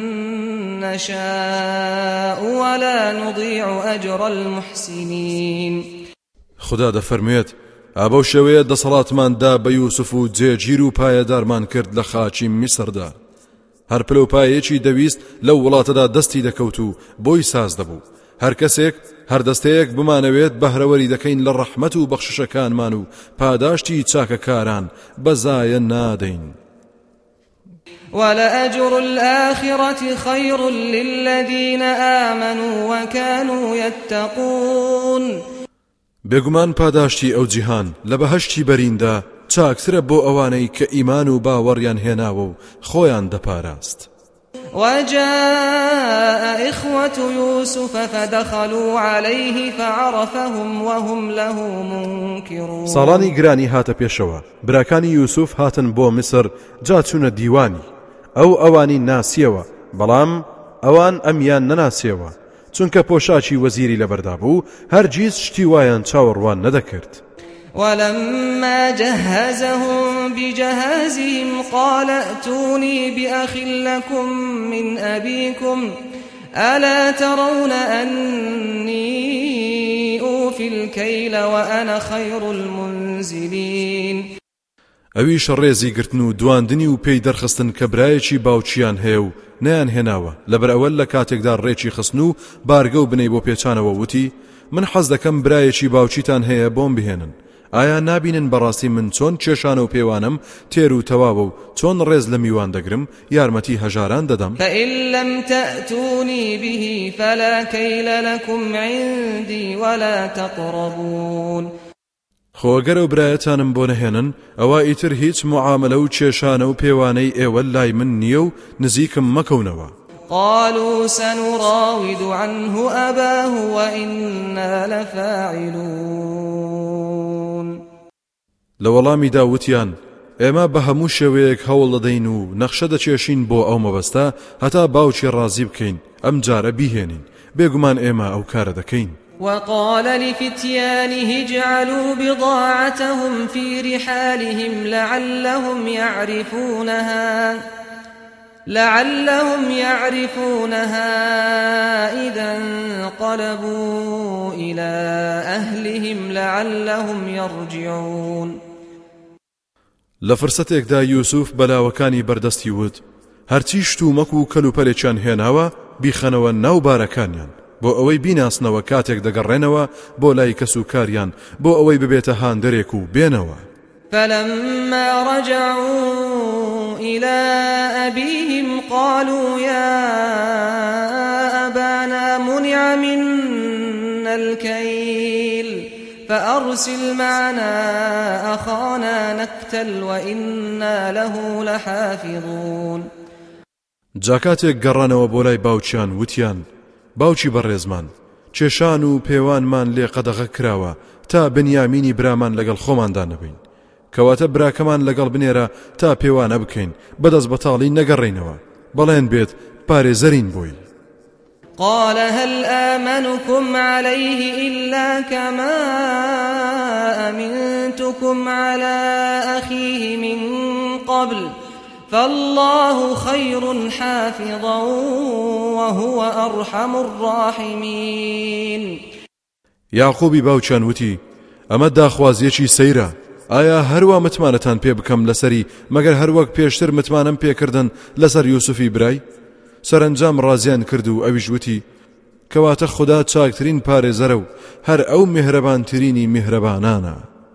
نشاء ولا نضيع أجر المحسنين. خدا دەفەرمێت ئابەو شێوەیە دەسەڵاتماندا بە یوسف و جێگیر و پایەدارمان کرد لە خاچی میسردا. هەر پلەپایەکی دەویست لەو وڵاتەدا دەستی دەکەوت و بۆی ساز دەبوو. هەر کەسێک هەر دەستەیەک بمانەوێت بەهرەوەری دەکەین لە ڕەحمەت و بەخششەکانمان و پاداشتی چاکەکاران بەزایە نادەین. ولأجر الآخرة خير للذين آمنوا وكانوا يتقون. بێگومان پاداشتی ئەو جیهان لە بەهەشتی بەریندا چاکترە بۆ ئەوانەی کە ئیمان و باوەڕیان هێناوە و خۆیان دەپاراست. وجاء إخوة يوسف فدخلوا عليه فعرفهم وهم له منكرون. ساڵانی گرانی هاتە پێشەوە، براکانی یوسف هاتن بۆ میسر، جا چوونە دیوانی. ئەوانی ناسیەوە، بەڵام ئەوان ئەمیان نەناسیەوە، چونکە پۆشاچی وەزیری لەبەردا بوو، هەرگیز شتی وایان چاوەڕوان نەدەکرد. ولما جهزهم بجهازهم قال ائتوني بأخ لكم من أبيكم ألا ترون أني أوفي الكيل وأنا خير المنزلين. ئەویش ڕێزی گرتن و دواندنی و پێی دەرخستن کە برایەکی باوچیان هەیە و نەیان هێناوە. لەبەر ئەوە لە کاتێکدا ڕێکی خستن و بارگە و بنەی بۆ پێچانەوە وتی من حەز دەکەم برایەکی باوچیتان هەیە بۆم بهێنن. ئایا نابینن بەڕاستی من چۆن کێشانە و پێوانم تێر و تەواوە و چۆن ڕێز لە میوان دەگرم یارمەتی هەژاران دەدەم. فإن لم تأتوني به فلا كيل لكم عندي ولا تقربون. خۆگەرە و برایەتانم بۆ نەهێنن ئەوە ئیتر هیچ معاملە و کێشانە و پێوانەی ئێوە لای من نییە و نزیکم مەکەونەوە. قالوا سنراود عنه أباه وإنا لفاعلون. لەوەڵامی داوتیان ئێمە بە هەموو شێوەیەک هەوڵ دەدەین و نەخشە دەچێشین بۆ ئەو مەبەستە هەتا باوکی ڕازی بکەین ئەم جارە بیهێنین، بێگومان ئێمە ئەو کارە دەکەین. وقال لفتيانه اجعلوا بضاعتهم في رحالهم لعلهم يعرفونها إذا انقلبوا إلى أهلهم لعلهم يرجعون. لفرسەتێکدا یوسف بەلاوەکانی بەردەستی وت هەرچی شتومەک و کەلوپەلێکیان هێناوە بیخەنەوە ناو بارەکانیان بۆ ئەوەی بیناسنەوە کاتێک دەگەڕێنەوە بۆ لای کەس و کاریان بۆ ئەوەی ببێتە هاندەرێک و بێنەوە. فلما رجعوا إلى أبيهم قالوا يا أبانا منع منا الكيل فأرسل معنا أخانا نكتل وإنا له لحافظون. جاکاتێک گەڕانەوە بۆ لای باوچیان وتیان باوچی بەڕێزمان کێشان و پێوانمان لێ قەدەغە کراوە تا بنیامینی برامان لەگەڵ خۆماندا نەبین، کەواتە براکەمان لەگەڵ بنێرە تا پێوانە بکەین بەدەست بەتاڵی نەگەڕێینەوە، بەڵێن بێت پارێزەرین بۆی. قال هل آمنكم عليه إلا كما أمنتكم على أخيه من قبل فالله خير حافظا وهو أرحم الراحمين. یاقوبی باوچان وتی ئەمە داخوازیەکی سەیرە، ئایا هەروە متمانەتان پێ بکەم لەسەری مەگەر هەروەک پێشتر متمانم پێکردن لەسەر یوسفی برای؟ سەرنجام ڕازیان کرد و ئەویش وتی کەواتە خوددا چاکترین پارێزەرە و هەر ئەو میهرەبانترینی میهرەبانانە.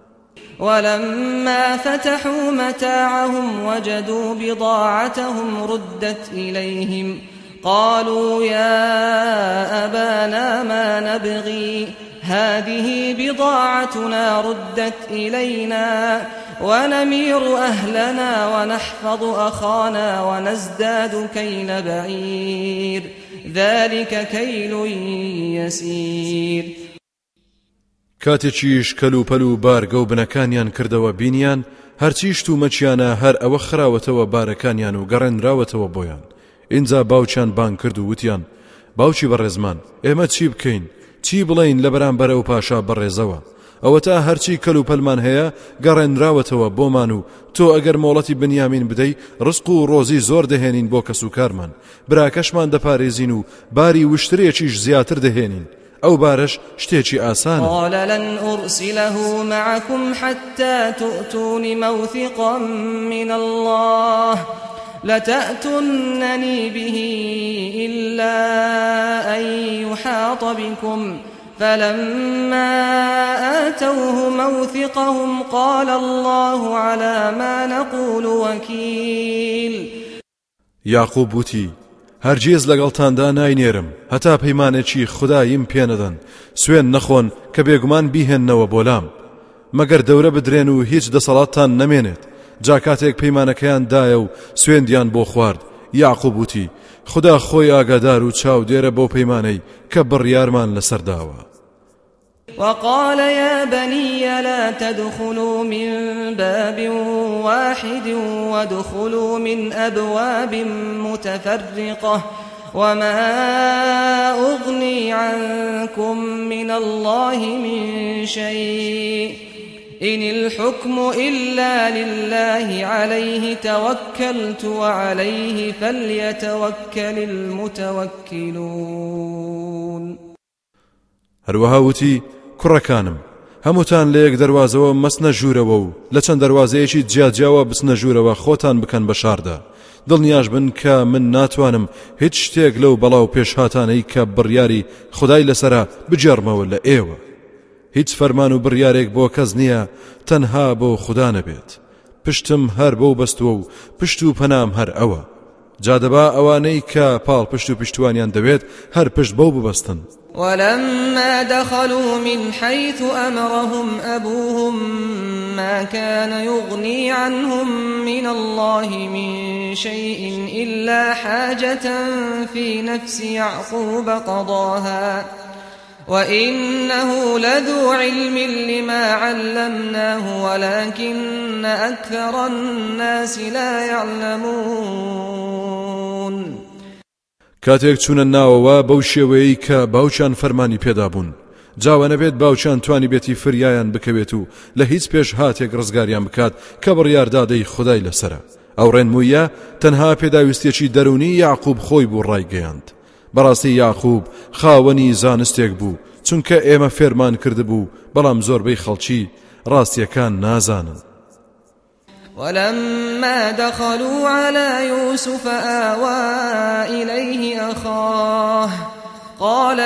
ولما فتحوا متاعهم وجدوا بضاعتهم ردت إليهم قالوا يا أبانا ما نبغي هذه بضاعتنا ردت إلينا ونمير أهلنا ونحفظ أخانا ونزداد كيل بعير ذلك كيل يسير. کاتێکیش کەلوپەل و بارگە و بنەکانیان کردەوە بینیان هەرچی شتومەچیانە هەر ئەوە خراوەتەوە بارەکانیان و گەڕێنراوەتەوە بۆیان. اینجا باوچیان بانگ کرد و وتیان باوچی بەڕێزمان ئێمە چی بکەین، چی بڵین لە بەرامبەرە و پاشا بەڕێزەوە، ئەوە تا هەرچی کەلوپەلمان هەیە گەڕێنراوەتەوە بۆمان و تۆ ئەگەر مۆڵەتی بنیامین بدەی ڕزق و ڕۆزی زۆر دەهێنین بۆ کەس و کارمان، براکەشمان دەپارێزین و باری وشترێکیش زیاتر دەهێنین، ئەو بارش شتێکی ئاسانە. قال لن أرسله معكم حتى تؤتون موثقا من الله لتأتونني به إلا أن يحاط بكم فلما آتوه موثقهم قال الله على ما نقول وكيل. یاقوب وتی هەرگیز لەگەڵتاندا ناینێرم هەتا پەیمانێکی خوداییم پێنەدەن، سوێن نەخۆن کە بێگومان بیهێننەوە بۆلام، مەگەر دەورە بدرێن و هیچ دەسەڵاتتان نەمێنێت. جا کاتێک پەیمانەکەیان دایە و سوێندیان بۆ خوارد، یاقوب وتی خدا خۆی ئاگادار و چاو دێرە بۆ پەیمانەی کە بڕیارمان لەسەرداوە. وقال يا بني لا تدخلوا من باب واحد وادخلوا من أبواب متفرقة وما أغني عنكم من الله من شيء إن الحكم إلا لله عليه توكلت وعليه فليتوكل المتوكلون. هەروەها وتی کوڕەکانم هەمووتان لە یەک دەروازەوە مەچنە ژوورەوە و لە چەند دەروازەیەکی جیاجیاوە بچنە ژوورەوە خۆتان بکەن بە شاردا. دڵنیاش بن کە من ناتوانم هیچ شتێک لەو بەڵاو پێشهاتانەی کە بڕیاری خدای لەسەرە بجێڕمەوە لە ئێوە. هیچ فەرمان و بڕیارێک بۆ کەس نییە تەنها بۆ خدا نەبێت. پشتم هەر بەو بەستووە و پشت و پەنام هەر ئەوە. جادەبا ئەوانەی کە پاڵ پشت و پشتوانیان دەوێت هەر پشت بەو ببەستن. ولما دخلوا من حيث أمرهم أبوهم ما كان يغني عنهم من الله من شيء إلا حاجة في نفس يعقوب قضاها وإنه لذو علم لما علمناه ولكن أكثر الناس لا يعلمون. کاتێک چوونە ناوەوە بەو شێوەیەی کە باوچان فەرمانی پێدا بوون جاوە نەبێت باوچان توانی بێتی فریایان بکەوێت و لە هیچ پێش هاتێک ڕزگاریان بکات کە بڕیاردادەی خدای لەسرە. ئەو ڕێنموویە تەنها پێداویستێکی دەرونی یعقوب خۆی بوو ڕایگەیاند. بەڕاستی یعقوب خاوەنی زانستێک بوو چونکە ئێمە فێرمان کردبوو بەڵام زۆربەی خەڵکی ڕاستیەکان نازانن. ولما دخلوا على يوسف آوى إليه أخاه قال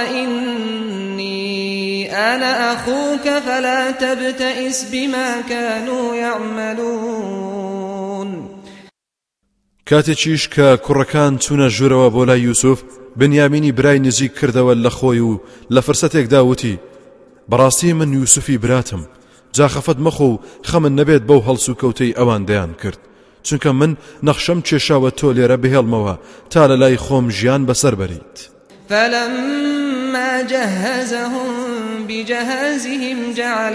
إني أنا أخوك فلا تبتئس بما كانوا يعملون. کاتێکیش کە کوڕەکان چوونە ژوورەوە بۆ لای یوسف بنیامینی برای نزیک کردەوە لە خۆی و لە فرسەتێکدا وتی بەڕاستی من یوسفی براتم جا خەفەت مەخۆ و خەمن نەبێت بەو هەڵس و کەوتەی ئەوان دەیان کرد چونکە من نەخشەم کێشاوە تۆ لێرە بهێڵمەوە تا لە لای خۆم ژیان بەسەر بەریت. فلما جهزهم بجهازهم جعل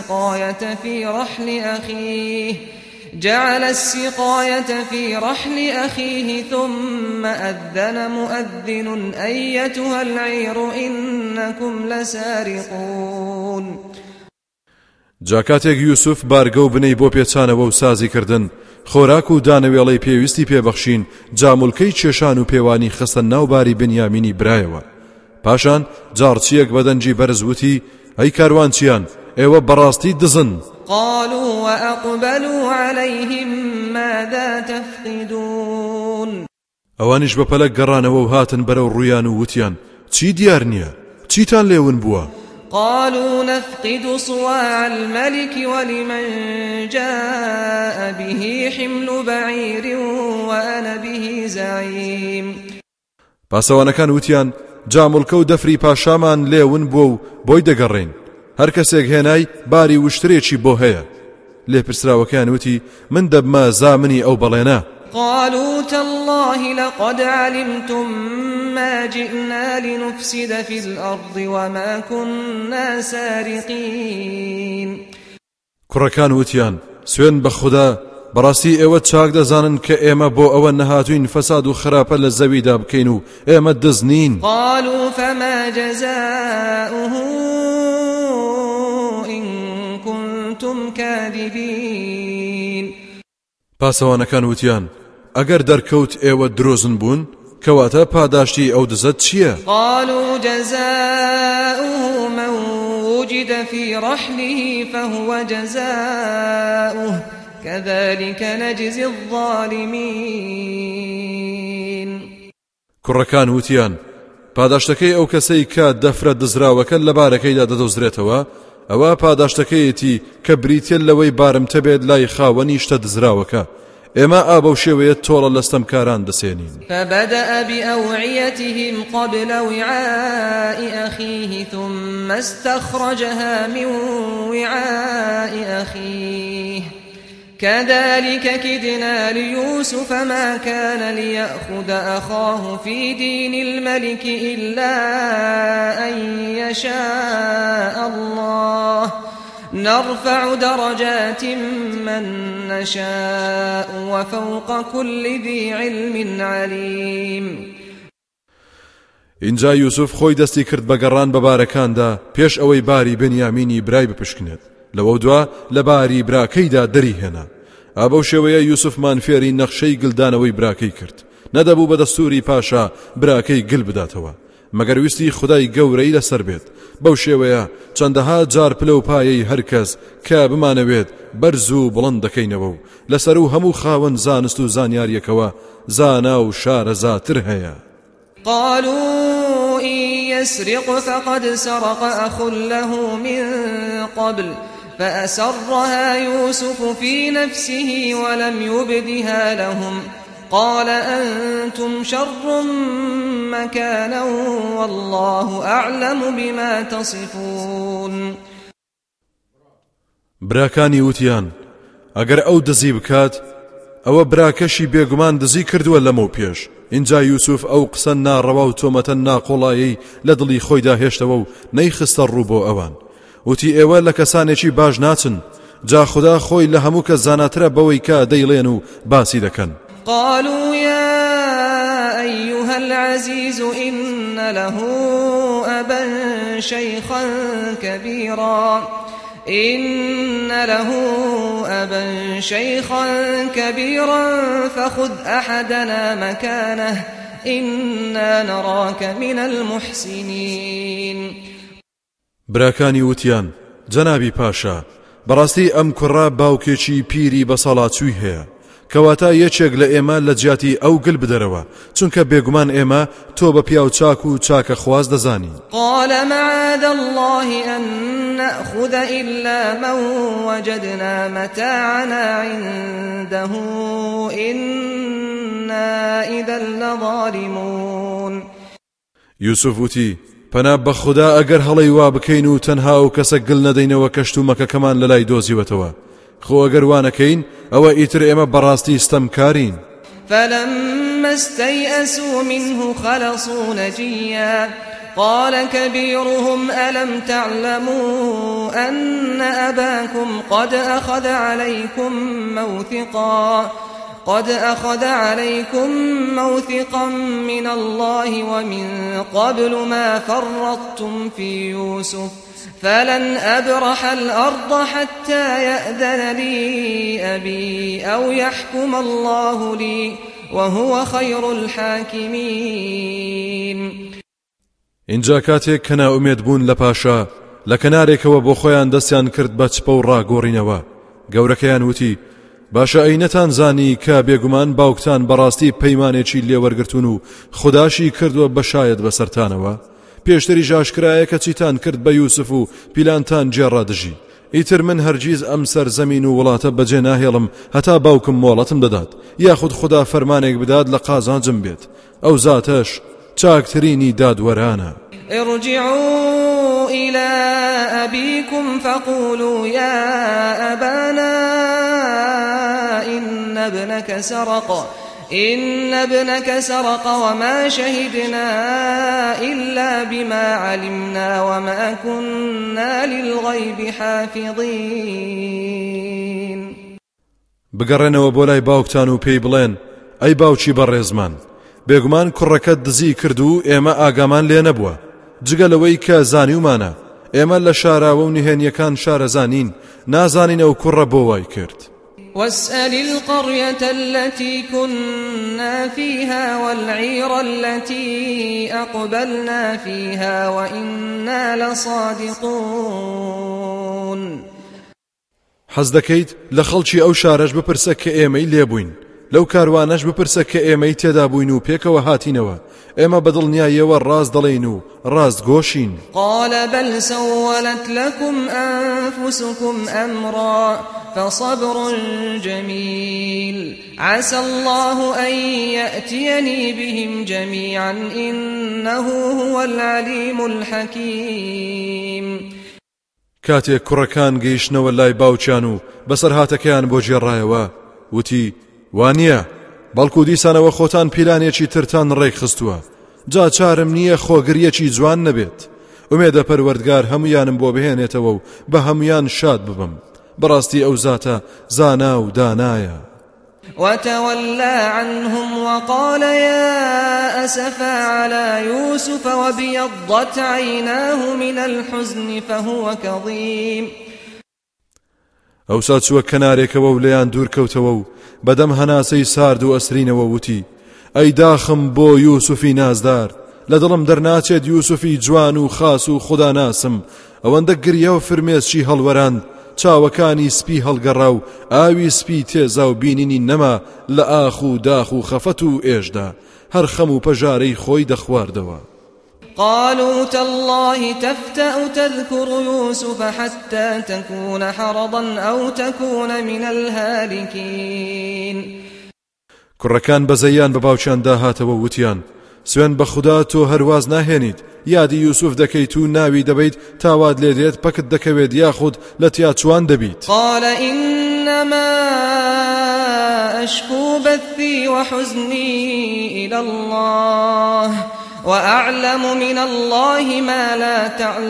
السقاية في رحل أخيه ثم أذن مؤذن أيتها العير إنكم لسارقون. جاکاتێک یوسف بارگە و بنەی بۆ پێچانەوە و سازی کردن خۆراک و دانەوێڵەی پێویستی پێبەخشین جامولکەی کێشان و پێوانی خستە ناوباری بنیامینی برایەوە. پاشان جارچیەک بەدەنجی بەرز وتی ئەی کاروانچیان ئێوە بەڕاستی دزن. قالوا وأقبلوا عليهم ماذا تفقدون. ئەوانیش بەپەلە گەڕانەوە و هاتن بەرەو ڕویان و وتیان چی دیار نییە چیتان لێون بووە؟ قالوا نفقد صواع الملك ولمن جاء به حمل بعير وأنا به زعيم. پاسەوانەکان وتیان جامولکە و دەفری پاشامان لێون بووە و بۆی دەگەڕێن هەر کەسێک هێنای باری وشترێکی بۆ هەیە. لێپرسراوەکان وتی من دەبمە زامنی ئەو بەڵێنە. قالوا تالله لقد علمتم ما جئنا لنفسد في الأرض وما كنا سارقين. کوڕەکان وتیان سوێن بە خوددا بەڕاستی ئێوە چاک دەزانن کە ئێمە بۆ ئەوە نەهاتوین فەساد و خراپە لە زەویدا بکەین و ئێمە دزنین. قالوا فما جزاؤه إن كنتم كاذبين. پاسەوانەکان وتیان ئەگەر دەرکەوت ئێوە درۆزن بوون کەواتە پاداشتی ئەو دزت چییە؟ قالوا جزاؤه من وجد في رحله فهو جزاؤه كذلك نجزي الظالمين. کوڕەکان وتیان پاداشتەکەی ئەو کەسەی کە دەفرە دزراوەکە لە بارەکەیدا دەدۆزرێتەوە ئەوە پاداشتەکەیەتی کە بریتێن لەوەی بارمتە بێت لای خاوەنی شتە دزراوەکە. ئێمە ئابە شێوەیە تۆڵە لەستەمکاران دەسێنین. فبدأ بأوعيتهم قبل وعاء أخيه ثم استخرجها من وعاء أخيه كذلك كدنا ليوسف ما كان ليأخذ أخاه في دين الملك إلا أن يشاء الله نرفع درجات من نشاء وفوق كل ذي علم عليم. اینجا یوسف خۆی دەستی کرد بە گەڕان بە بارەکاندا پێش ئەوەی باری بنیامینی برای بپشکنێت. لەوە دوا لە باری براکەیدا دەری هێنا. ئابەو شێوەیە یوسفمان فێری نەخشەی گلدانەوەی براکەی کرد. نەدەبوو بە دەستوری پاشا براکەی گل بداتەوە مەگەر ویستی خودای گەورەی لەسەر بێت. بەو شێوەیە چەندەها جار پلە و پایەی هەرکەس کە بمانەوێت بەرز و بڵند دەکەینەوە و لەسەر و هەموو خاوەن زانست و زانیاریەکەوە زانا و شارەزاتر هەیە. قالوا إن يسرق فقد سرق أخ له من قبل فأسرها يوسف في نفسه ولم يبدها لهم قال أنتم شر مكانا والله أعلم بما تصفون. براکانی وتیان ئەگەر ئەو دزی بکات ئەوە براکەشی بێگومان دزی کردووە لەمە پێش. اینجا یوسف ئەو قسە ناڕەوا و تۆمەتە ناقۆڵایی لە دڵی خۆیدا هێشتەوە و نەیخستە ڕوو بۆ ئەوان. وتی ئێوە لە کەسانێکی باش ناچن جا خوددا خۆی لە هەموو کە زاناترە بەوەی کە دەیڵێن و باسی دەکەن. قالوا يا أيها العزيز إن له أبا شيخا كبيرا فخذ أحدنا مكانه إنا نراك من المحسنين. براکانی وتیان جەنابی پاشا بەڕاستی ئەم کوڕا باوکێکی پیری بەسەڵاتچووی هەیە کەواتە یەکێک لە ئێمە لە جیاتی ئەو گل بدەرەوە چونکە بێگومان ئێمە تۆ بە پیاو چاک و چاکە خواز دەزانی. قال معاذ الله أن نأخذ إلا من وجدنا متاعنا عنده إنا إذا لظالمون. یوسف وتی پەنا بە خوددا ئەگەر هەڵەی وا بکەین و تەنها و کەسە گل نەدەینەوە کەشت و مەکەکەمان لەلای دۆزیوەتەوە خۆ ئەگەر وانەکەین ئەوە ئیتر ئێمە بەڕاستی ستەمکارین. فلما استيئسوا منه خلصوا نجيا قال كبيرهم ألم تعلموا أن أباكم قد أخذ عليكم موثقا من الله ومن قبل ما فرطتم في يوسف فلن أبرح الأرض حتى يأذن لي أبي أو يحكم الله لي وهو خير الحاكمين. اینجا کاتێک کە ناومێد بوون لە پاشا لە کەنارێکەوە بۆ خۆیان دەستیان کرد بە چپە و ڕاگۆڕینەوە. گەورەکەیان وتی باشە ئەینەتان زانی کە بێگومان باوکتان بەڕاستی پەیمانێکی لێوەرگرتون و خوداشی کردووە بەشایەت بەسەرتانەوە پێشتری ژاشکرایە کە چیتان کرد بە یوسف و پیلانتان جێڕادژی. ئیتر من هەرگیز ئەم سەرزەمین و وڵاتە بەجێ ناهێڵم هەتا باوکم مۆڵەتم دەدات یاخود خوددا فەرمانێک بدات لە قازانجم بێت ئەو زاتەش چاکترینی دادوەرانە. ارجعوا إلى أبيكم فقولوا يا أبانا إن ابنك سرق وما شهدنا إلا بما علمنا وما كنا للغيب حافظين. بگەڕێنەوە بۆ لای باوکتان و پێی بڵێن ئەی باوکی بەڕێزمان بێگومان کوڕەکەت دزی کرد و ئێمە ئاگامان لێ نەبووە جگەلەوەی کە زانیومانە ئێمە لە شاراوە و نهێنیەکان شارەزانین نازانین ئەو کوڕە بۆ وای کرد. واسأل القرية التي كنا فيها والعير التي أقبلنا فيها وإنا لصادقون. حەز دەکەیت لە خەڵکی ئەو شارەش بپرسە کە ئێمەی لێبووین لەو کاروانەش بپرسە کە ئێمەی تێدا بووین و پێکەوە هاتینەوە ئێمە بەدڵنیاییەوە ڕاست دەڵێین و ڕاست گۆشین. قال بل سولت لكم أنفسكم أمرا فصبر جميل عسى الله أن يأتيني بهم جميعا إنه هو العليم الحكيم. کاتێک کوڕەکان گەیشتنەوە لای باوچیان و بەسەر هاتەکەیان بۆ جێڕایەوە وتی وانییە بەڵکو دیسانەوە خۆتان پیلانێکی ترتان ڕێک خستووە جا چارم نییە خۆگریەکی جوان نەبێت ئومێدە پەروەردگار هەمویانم بۆ بهێنێتەوە و بە هەمویان شاد ببم بەڕاستی ئەو زاتە زانا و دانایە. وتولى عنهم وقال يا أسفا على يوسف وابيضت عيناه من الحزن فهو كظيم. ئەو ساچووە کەنارێکەوە و لەیان دوورکەوتەوە و بەدەم هەناسەی سارد و ئەسرینەوە وتی ئەی داخم بۆ یوسفی نازدار لە دڵم دەرناچێت یوسفی جوان و خاس و خوددا ناسم ئەوەندە گریە و فرمێسکی هەڵوەراند چاوەکانی سپی هەڵگەڕا و ئاوی سپی تێزا و بینینی نەما لە ئاخ و داخ و خەفەت و ئێشدا هەر خەم و پەژارەی خۆی دەخواردەوە. قالوا تالله تفتأ تذكر يوسف حتى تكون حرضا أو تكون من الهالكين. کوڕەکان بەزەیان بە باوچیان داهاتەوە وتیان سوێن بە خوددا تۆ هەرواز ناهێنیت یادی یوسف دەکەیت و ناوی دەبیت تاواد لێ دێت پەکت دەکەوێت یاخود لە تیا چوان دەبیت. قال إنما أشكو بثي وحزني إلى الله وأعلم من الله ما لا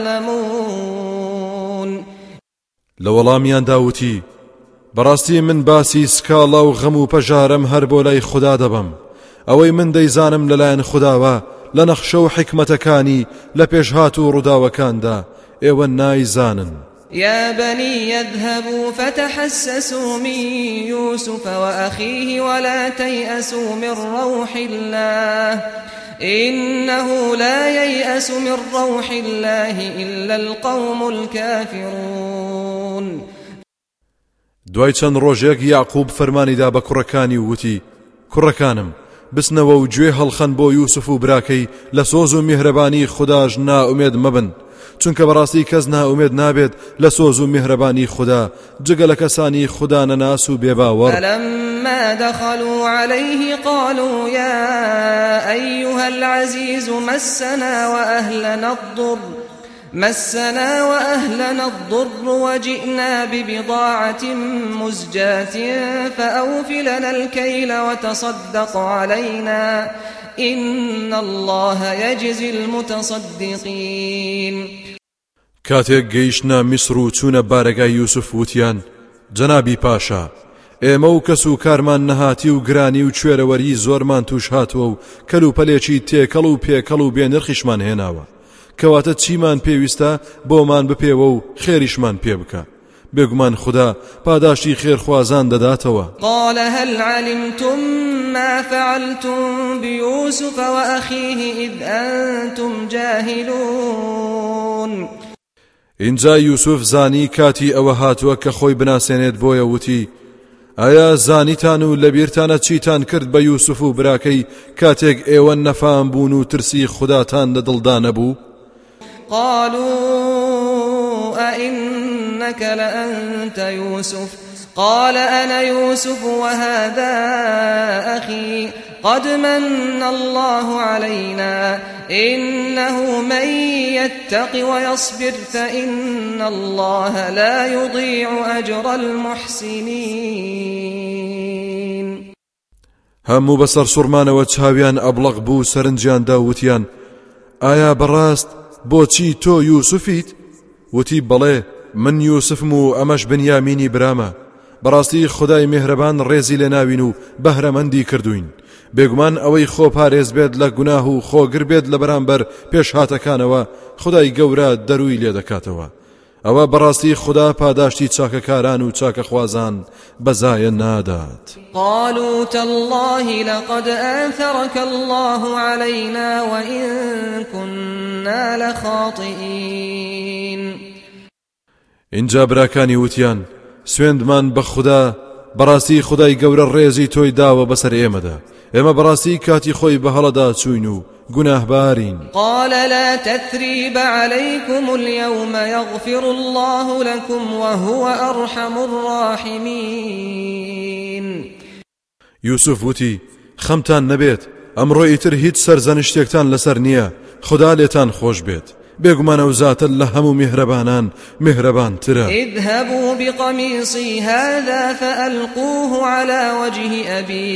تعلمون. لەوەڵامیان داوتی بەڕاستی من باسی سکاڵا و غەم و پەژارم هەر بۆ لای خوددا دەبم ئەوەی من دەیزانم لەلایەن خودداوە لە نەخشە و حکمەتەکانی لە پێشهات و ڕووداوەکاندا ئێوە نایزانن. يا بني يذهبوا فتحسسوا من يوسف وأخيه ولا تيأسوا من روح الله إنه لا ييأس من روح الله إلا القوم الكافرون. دوای چەند ڕۆژێک یاعقوب فەرمانیدا بە کوڕەکانی وتی کوڕەکانم بسنەوە و گوێ هەڵخەن بۆ یوسف و براکەی لە سۆز و میهرەبانی خودداش ناومێد مەبن چونکە بەڕاستی کەس ناومێد نابێت لە سۆز و میهرەبانی خوددا جگە لە کەسانی خوددا نەناس و بێباوەڕ. فلما دخلوا عليه قالوا يا أيها العزيز مسنا وأهلنا الضر وجئنا ببضاعة مزجاة فأوف لنا الكيل وتصدق علينا إن الله يجزي المتصدقين. کاتێک گەیشتنە میسر و چوونە بارەگای یوسف وتیان جەنابی پاشا ئێمە و کەس و کارمان نەهاتی و گرانی و کوێرەوەری زۆرمان توش هاتووە و کەلوپەلێکی تێکەڵ و پێکەڵ و بێنرخیشمان هێناوە کەواتە چیمان پێویستە بۆمان بپێوە و خێریشمان پێ بکە بێگومان خوددا پاداشتی خێرخوازان دەداتەوە. قال هل علمتم ما فعلتم بيوسف وأخيه إذ أنتم جاهلون. اینجا یوسف زانی کاتی ئەوە هاتووە کە خۆی بناسێنێت بۆیە وتی ئایا زانیتان و لەبیرتانە چیتان کرد بە یوسف و براکەی کاتێک ئێوە نەفام بوون و ترسی خودداتان لە دڵدا نەبوو؟ قالوا أئنك لأنت يوسف قال أنا يوسف وهذا أخي قد من الله علينا إنه من يتق ويصبر فإن الله لا يضيع أجر المحسنين. هەموو بەسەر سوڕمانەوە چاویان ئەبلەق بوو سەرنجیان داوتیان ئایا بەڕاست بۆچی تۆ یوسفیت؟ وتی بەڵێ من یوسفم و ئەمەش بنیامینی برامە بەڕاستی خودای میهرەبان ڕێزی لێ ناوین و بەهرەمەندی کردوین بێگومان ئەوەی خۆ پارێز بێت لە گوناه و خۆگر بێت لە بەرامبەر پێشهاتەکانەوە خودای گەورە دەروی لێ دەکاتەوە ئەوە بەڕاستی خوددا پاداشتی چاکەکاران و چاکەخوازان بەزایە نادات. قالوا تالله لقد آثرك الله علينا وإن كنا لخاطئين. اینجا براکانی وتیان سوێندمان بە خوددا بەڕاستی خودای گەورە ڕێزی تۆی داوە بەسەر ئێمەدا ئێمە بەڕاستی کاتی خۆی بە هەڵەدا چوین و گوناهبارین. قال لا تثريب عليكم اليوم يغفر الله لكم وهو أرحم الراحمين. یوسف وتی خەمتان نەبێت ئەمڕۆ ئیتر هیچ سەرزەنشتێکتان لەسەر نییە خوددا لێتان خۆش بێت بێگومان ئەو زاتە لە هەموو میهرەبانان میهرەبانترە. اذهبوا بقميصي هذا فألقوه على وجه أبي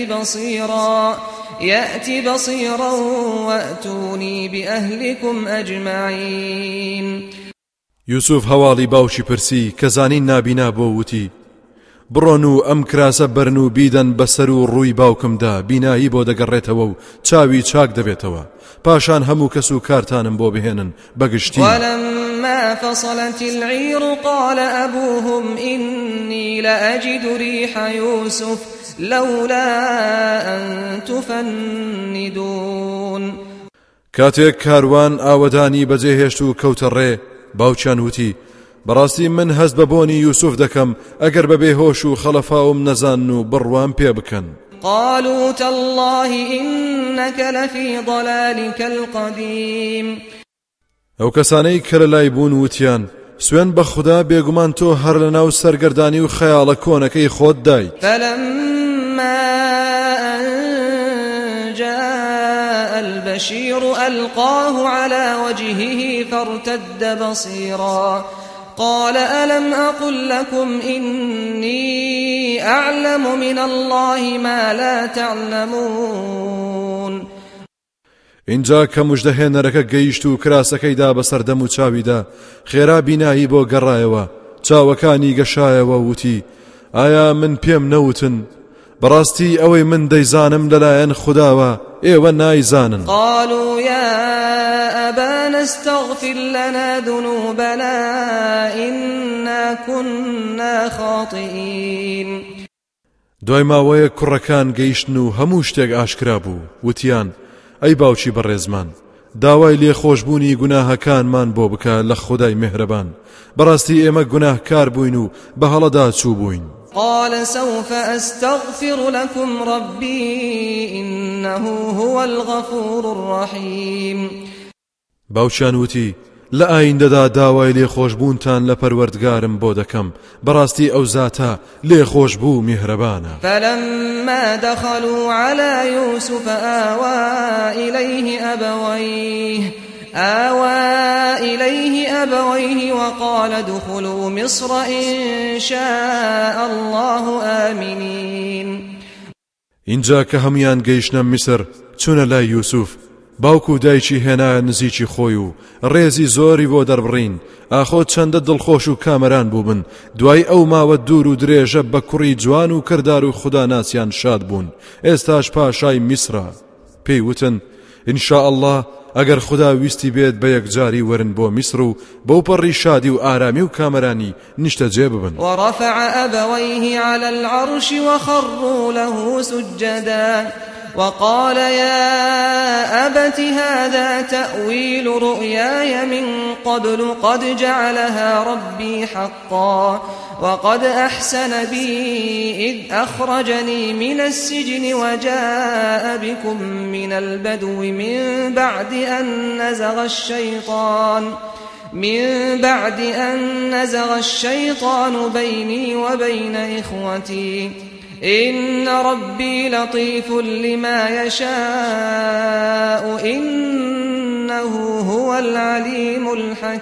يأت بصيرا وأتوني بأهلكم أجمعين. یوسف هەواڵی باوکی پرسی کە زانین نابینا بۆ وتی بڕۆن و ئەم کراسە بەرن و بیدەن بەسەر و ڕووی باوکمدا بینایی بۆ دەگەڕێتەوە و چاوی چاک دەبێتەوە پاشان هەموو کەس و کارتانم بۆ بهێنن بەگشتی. ولما فصلت العير قال أبوهم إني لأجد ريح يوسف لولا أن تفندون. کاتێک کاروان ئاوەدانی بەجێهێشت و کەوتە ڕێ باوچیان وتی بەڕاستی من هەست بە بۆنی یوسف دەکەم ئەگەر بەبێ هۆش و خەڵەفاوم نەزان و بڕوان پێ بکەن. قالوا تالله إنك لفي ضلالك القديم. ئەو کەسانەی کە لەلای بوون وتیان سوێن بە خوددا بێگومان تۆ هەر لە ناو سەرگەردانی و خەیاڵە کۆنەکەی خۆت دایت. فلما أن جاء البشير ألقاه على وجهه فارتد بصيرا قال ألم أقل لكم إني أعلم من الله ما لا تعلمون. اینجا کە موژدەهێنەرەکە گەیشت و کراسەکەیدا بەسەردەم و چاویدا خێرا بینایی بۆ گەڕایەوە چاوەکانی گەشایەوە وتی ئایا من پێم نەوتن بەڕاستی ئەوەی من دەیزانم لەلایەن خودداوە ئێوە نایزانن. قالوا يا أبانا استغفر لنا ذنوبنا إنا كنا خاطئين. دوای ماوەیە کوڕەکان گەیشتن و هەموو شتێک ئاشکرا بوو وتیان ئەی باوکی بەڕێزمان داوای لێخۆشبوونی گوناهەکانمان بۆ بکە لە خودای میهرەبان بەڕاستی ئێمە گوناهکار بووین و بە هەڵەدا چوو بووین. قال سوف أستغفر لكم ربي إنه هو الغفور الرحيم. باوچیان وتی لە ئایندەدا داوای لێخۆشبوونتان لە پەروەردگارم بۆ دەکەم بەڕاستی ئەو زاتە لێخۆشبوو میهرەبانە. فلما دخلوا على يوسف آوى إليه أبويه وقال ادخلوا مصر إن شاء الله آمنين. اینجا کە هەمویان گەیشتنە میسر چوونە لای یوسف باوکو دایکی هێنایە نزیکی خۆی و ڕێزی زۆری بۆ دەربڕین ئاخۆ چەندە دڵخۆش و کامەران بووبن دوای ئەو ماوە دوور و درێژە بە کوڕی جوان و کردار و خوددا ناسیان شاد بوون ئێستاش پاشای میسرە پێی وتن ئینشاء الله ئەگەر خوددا ویستی بێت بە یەکجاری وەرن بۆ میسر و بەو پەڕی شادی و ئارامی و کامەرانی نیشتەجێ ببن. ورفع أبويه على العرش وخروا له سجدا وقال يا أبت هذا تأويل رؤياي من قبل قد جعلها ربي حقا وقد أحسن بي إذ أخرجني من السجن وجاء بكم من البدو من بعد أن نزغ الشيطان بيني وبين إخوتي إن ربي لطيف لما يشاء إنه هو العليم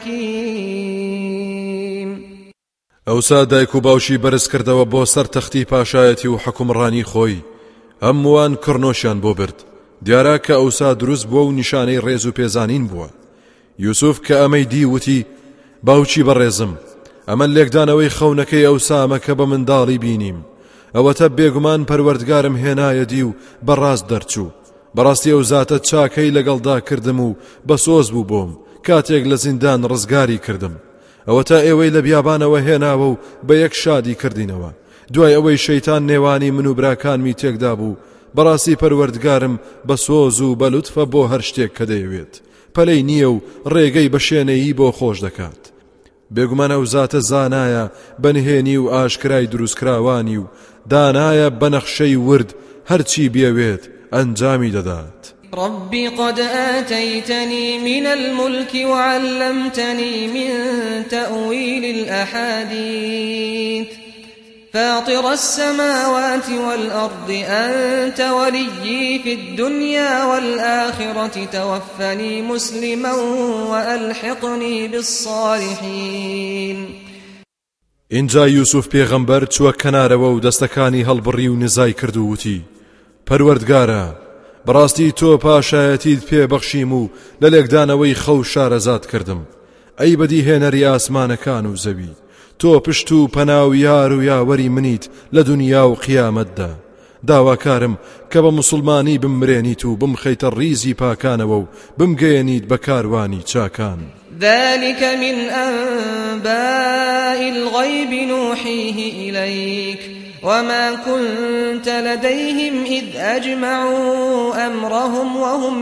الحكيم. ئەوسا دایک و باوشی بەرز کردەوە بۆ سەر تەختی پاشایەتی و حکومڕانی خۆی هەمووان کڕنۆشیان بۆ برد دیارە کە ئەوسا دروست بووە و نیشانەی ڕێز و پێزانین بووە. یوسف کە ئەمەی دی وتی باوکی بەڕێزم ئەمە لێکدانەوەی خەونەکەی ئەوسامە کە بە منداڵی بینیم ئەوەتە بێگومان پەروەردگارم هێنایە دی و بەڕاست دەرچوو بەڕاستی ئەو زاتە چاکەی لەگەڵدا کردم و بەسۆز بوو بۆم کاتێک لە زیندان ڕزگاری کردم ئەوەتە ئێوەی لە بیابانەوە هێناوە و بە یەک شادی کردینەوە دوای ئەوەی شەیتان نێوانی من و براکانمی تێکدا بوو بەڕاستی پەروەردگارم بە سۆز و بە لوتفە بۆ هەر شتێک کە دەیەوێت پەلەی نییە و ڕێگەی بەشێنەیی بۆ خۆش دەکات بێگومان ئەو زاتە زانایە بەنهێنی و ئاشکرای دروستکراوانی و دانایە بەنەخشەی ورد هەرچی بێوێت ئەنجامی دەدات. ربي قد آتيتني من الملك وعلمتني من تأويل الأحاديث فاطر السماوات والأرض أنت وليي في الدنيا والآخرة توفني مسلما وألحقني بالصالحين. اینجا یوسف پێغەمبەر چووە کەنارەوە و دەستەکانی هەڵبڕی و نزای کرد و وتی: پەروەردگارە، بەڕاستی تۆ پاشایەتیت پێبەخشیم و لە لێکدانەوەی خەو شارەزات کردم. ئەی بەدیهێنەری ئاسمانەکان و زەوی، تۆ پشت و پەنا و یار و یاوەری منیت لە دنیا و قیامەتدا. داواکارم کە بە موسڵمانی بمرێنیت و بمخەیتە ڕیزی پاکانەوە و بمگەیەنیت بە کاروانی چاکان. ذلك من أنباء الغيب نوحيه إليك وما كنت لديهم إذ أجمعوا أمرهم وهم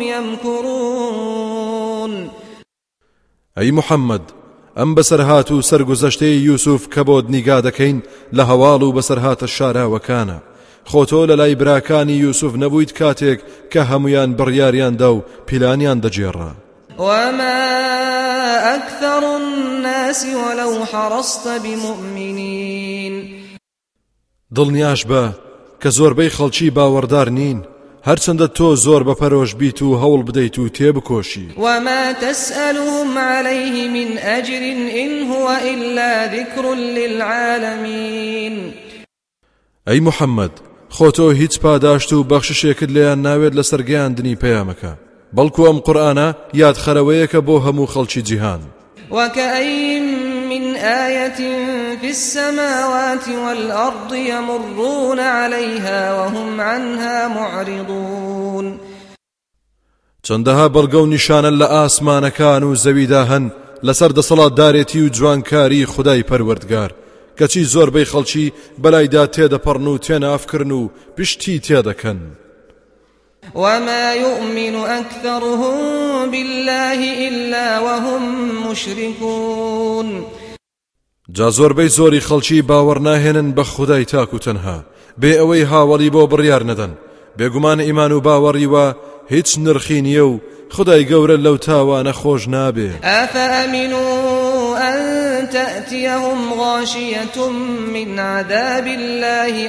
يمكرون. أي محمد، ئەم بەسەرهات و سەرگوزەشتەی یوسف کە بۆت نیگا دەکەین لە هەواڵ و بەسەرهاتە شاراوەکانە. خۆتۆ لە لای براکانی یوسف نەبوویت کاتێک کە هەمویان بڕیاریاندا و پیلانیان دەجێڕا. وما أكثر الناس ولو حرصت بمؤمنين. دڵنیاش بە کە زۆربەی خەڵکی باوەڕدار نین، هەرچەندە تۆ زۆر بەپەرۆش بیت و هەوڵ بدەیت و تێبکۆشی. وما تسألهم عليه من أجر إن هو إلا ذكر للعالمين. ئەی محەممەد، خۆتۆ هیچ پاداشت و بەخششێکت لێیان ناوێت لە سەرگەیاندنی پەیامەکە، بەڵکو ئەم قورئانە یادخەرەوەیەکە بۆ هەموو خەڵکی جیهان. وكأين من آية في السماوات والأرض يمرون عليها وهم عنها معرضون. چەندەها بەڵگە و نیشانە لە ئاسمانەکان و زەویدا هەن لەسەر دەسەڵاتدارێتی و جوانکاری خودای پەروەردگار، کەچی زۆربەی خەڵکی بەلایدا تێدەپەڕن و تێنافکردن و پشتی تێدەکەن. وما يؤمن أكثرهم بالله إلا وهم مشركون. جا زۆربەی زۆری خەڵکی باوەڕ ناهێنن بە خودای تاک و تەنها، بێ ئەوەی هاوڵی بۆ بڕیار نەدەن. بێگومان ئیمان و باوەڕی وە هیچ نرخی نییە و خودای گەورە لەو تاوانە خۆش نابێ. أفأمنوا أن تأتيهم غاشية من عذاب الله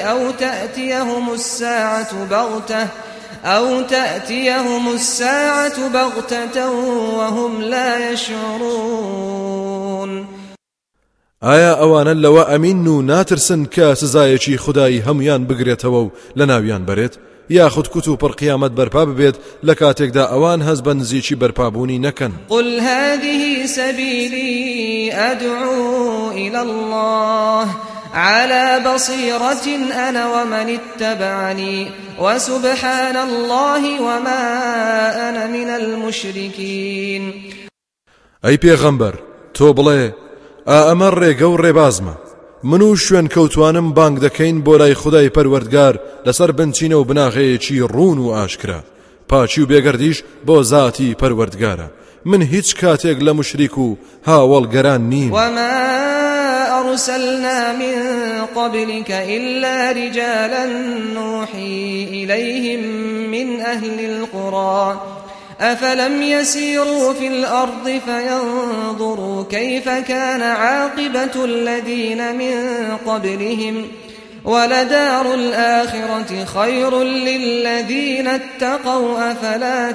أو تأتيهم الساعة بغتة وهم لا يشعرون. ئایا ئەوانە لەوە ئەمین و ناترسن کە سزایەکی خودای هەمویان بگرێتەوە و لە ناویان بەرێت، یاخود کوت و پڕ قیامەت بەرپا ببێت لە کاتێکدا ئەوان هەز بە نزیکی بەرپابوونی نەکەن. قل هذه سبيلي أدعو إلى الله على بصيرة أنا ومن اتبعني وسبحان الله وما أنا من المشركين. أي پێغەمبەر، تۆ بڵێ ئەمە ڕێگە و ڕێبازمە، من و شوێن کەوتوانم بانگ دەکەین بۆ لای خودای پەروەردگار لەسەر بنچینە و بناغەیەکی ڕوون و ئاشکرا، پاچی و بێگەردیش بۆ ذاتی پەروەردگارە. من هیچ کاتێک لە مشریک و هاوڵگەران نیم. وما أرسلنا من قبلك إلا رجالا نوحي إليهم من أهل القرى أفلم يسيروا في الأرض فينظروا كيف كان عاقبة الذين من قبلهم ولدار الآخرة خير للذين اتقوا أفلا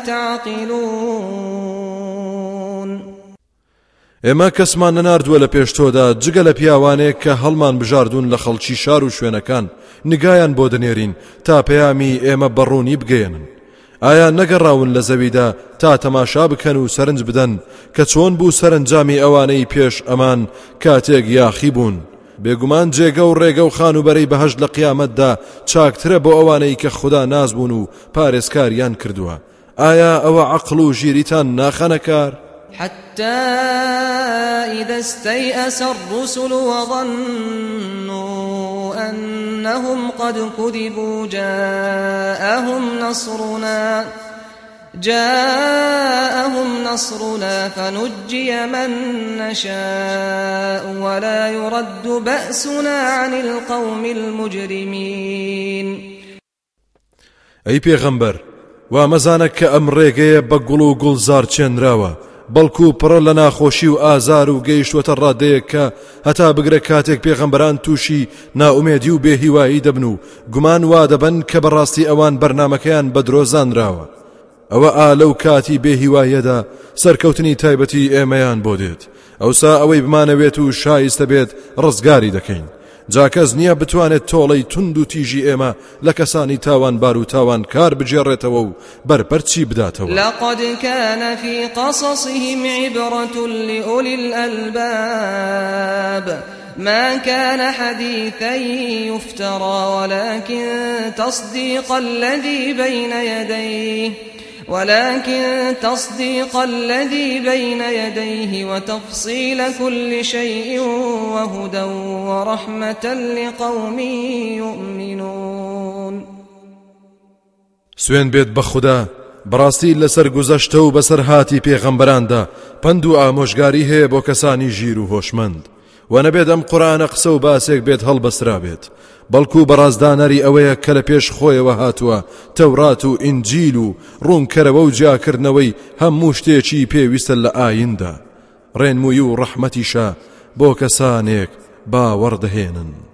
تعقلون. ئێمە کەسمان نەناردووە لە پێشتۆدا جگە لە پیاوانێک کە هەڵمان بژاردون لە خەڵکی شار و شوێنەکان نگایان بۆ دەنێرین تا پەیامی ئێمە بەڕوونی بگەێنن. ئایا نەگەڕاون لە زەویدا تا تەماشا بکەن و سەرنج بدەن کە چۆن بوو سەرنجامی ئەوانەی پێش ئەمان کاتێک یاخی بوون؟ بێگومان جێگە و ڕێگە و خانوبەرەی بەهەشت لە قیامەتدا چاکترە بۆ ئەوانەی کە خوددا نازبوون و پارێزکاریان کردووە. ئایا ئەوە عەقڵ و ژیریتان ناخەنە کار؟ حتى إذا استيأس الرسل وظنوا أنهم قد كذبوا جاءهم نصرنا فنجي من نشاء ولا يرد بأسنا عن القوم المجرمين. أي پیغمبر، وامەزانە کە ئەم ڕێگەیە بە گوڵ و گوڵزار چێنراوە بەڵکو پڕە لە ناخۆشی و ئازار و گەیشتوەتە ڕادەیەک کە هەتا بگرە کاتێک پێغەمبەران تووشی ناومێدی و بێهیوایی دەبن و گومان وا دەبن کە بەڕاستی ئەوان بەرنامەکەیان بەدرۆزانراوە. ئەوە ئالەو کاتی بێهیواییەدا سەرکەوتنی تایبەتی ئێمەیان بۆ دێت. ئەوسا ئەوەی بمانەوێت و شایستە بێت ڕزگاری دەکەین. جا کەس نییە بتوانێت تۆڵەی تند و تیژی ئێمە لە کەسانی تاوانبار و تاوان کار بجێڕێتەوە و بەرپەرچی بداتەوە. لقد كان في قصصهم عبرة لأولي الألباب ما كان حديثا يفترى ولكن تصديق الذي بين يديه وتفصيل كل شيء وهدى ورحمة لقوم يؤمنون. سوێن بێت بە خودا بەڕاستی لەسەر گوزەشتە و بەسەر هاتی پێغەمبەراندا پند و ئامۆژگاری هەیە بۆ کەسانی ژیر و هۆشمەند. و نەبێت ئەم قورئانە قسە و باسێک بێت هەڵبەسرا بێت، بەڵکو بەڕازدانەری ئەوەیە کە لە پێش خۆیەوە هاتووە تەورات و ئینجیل و ڕوونکەرەوە و جیاکردنەوەی هەموو شتێکی پێویستە لە ئایندا، ڕێنمووی و ڕەحمەتیشە بۆ کەسانێک باوەڕدەهێنن.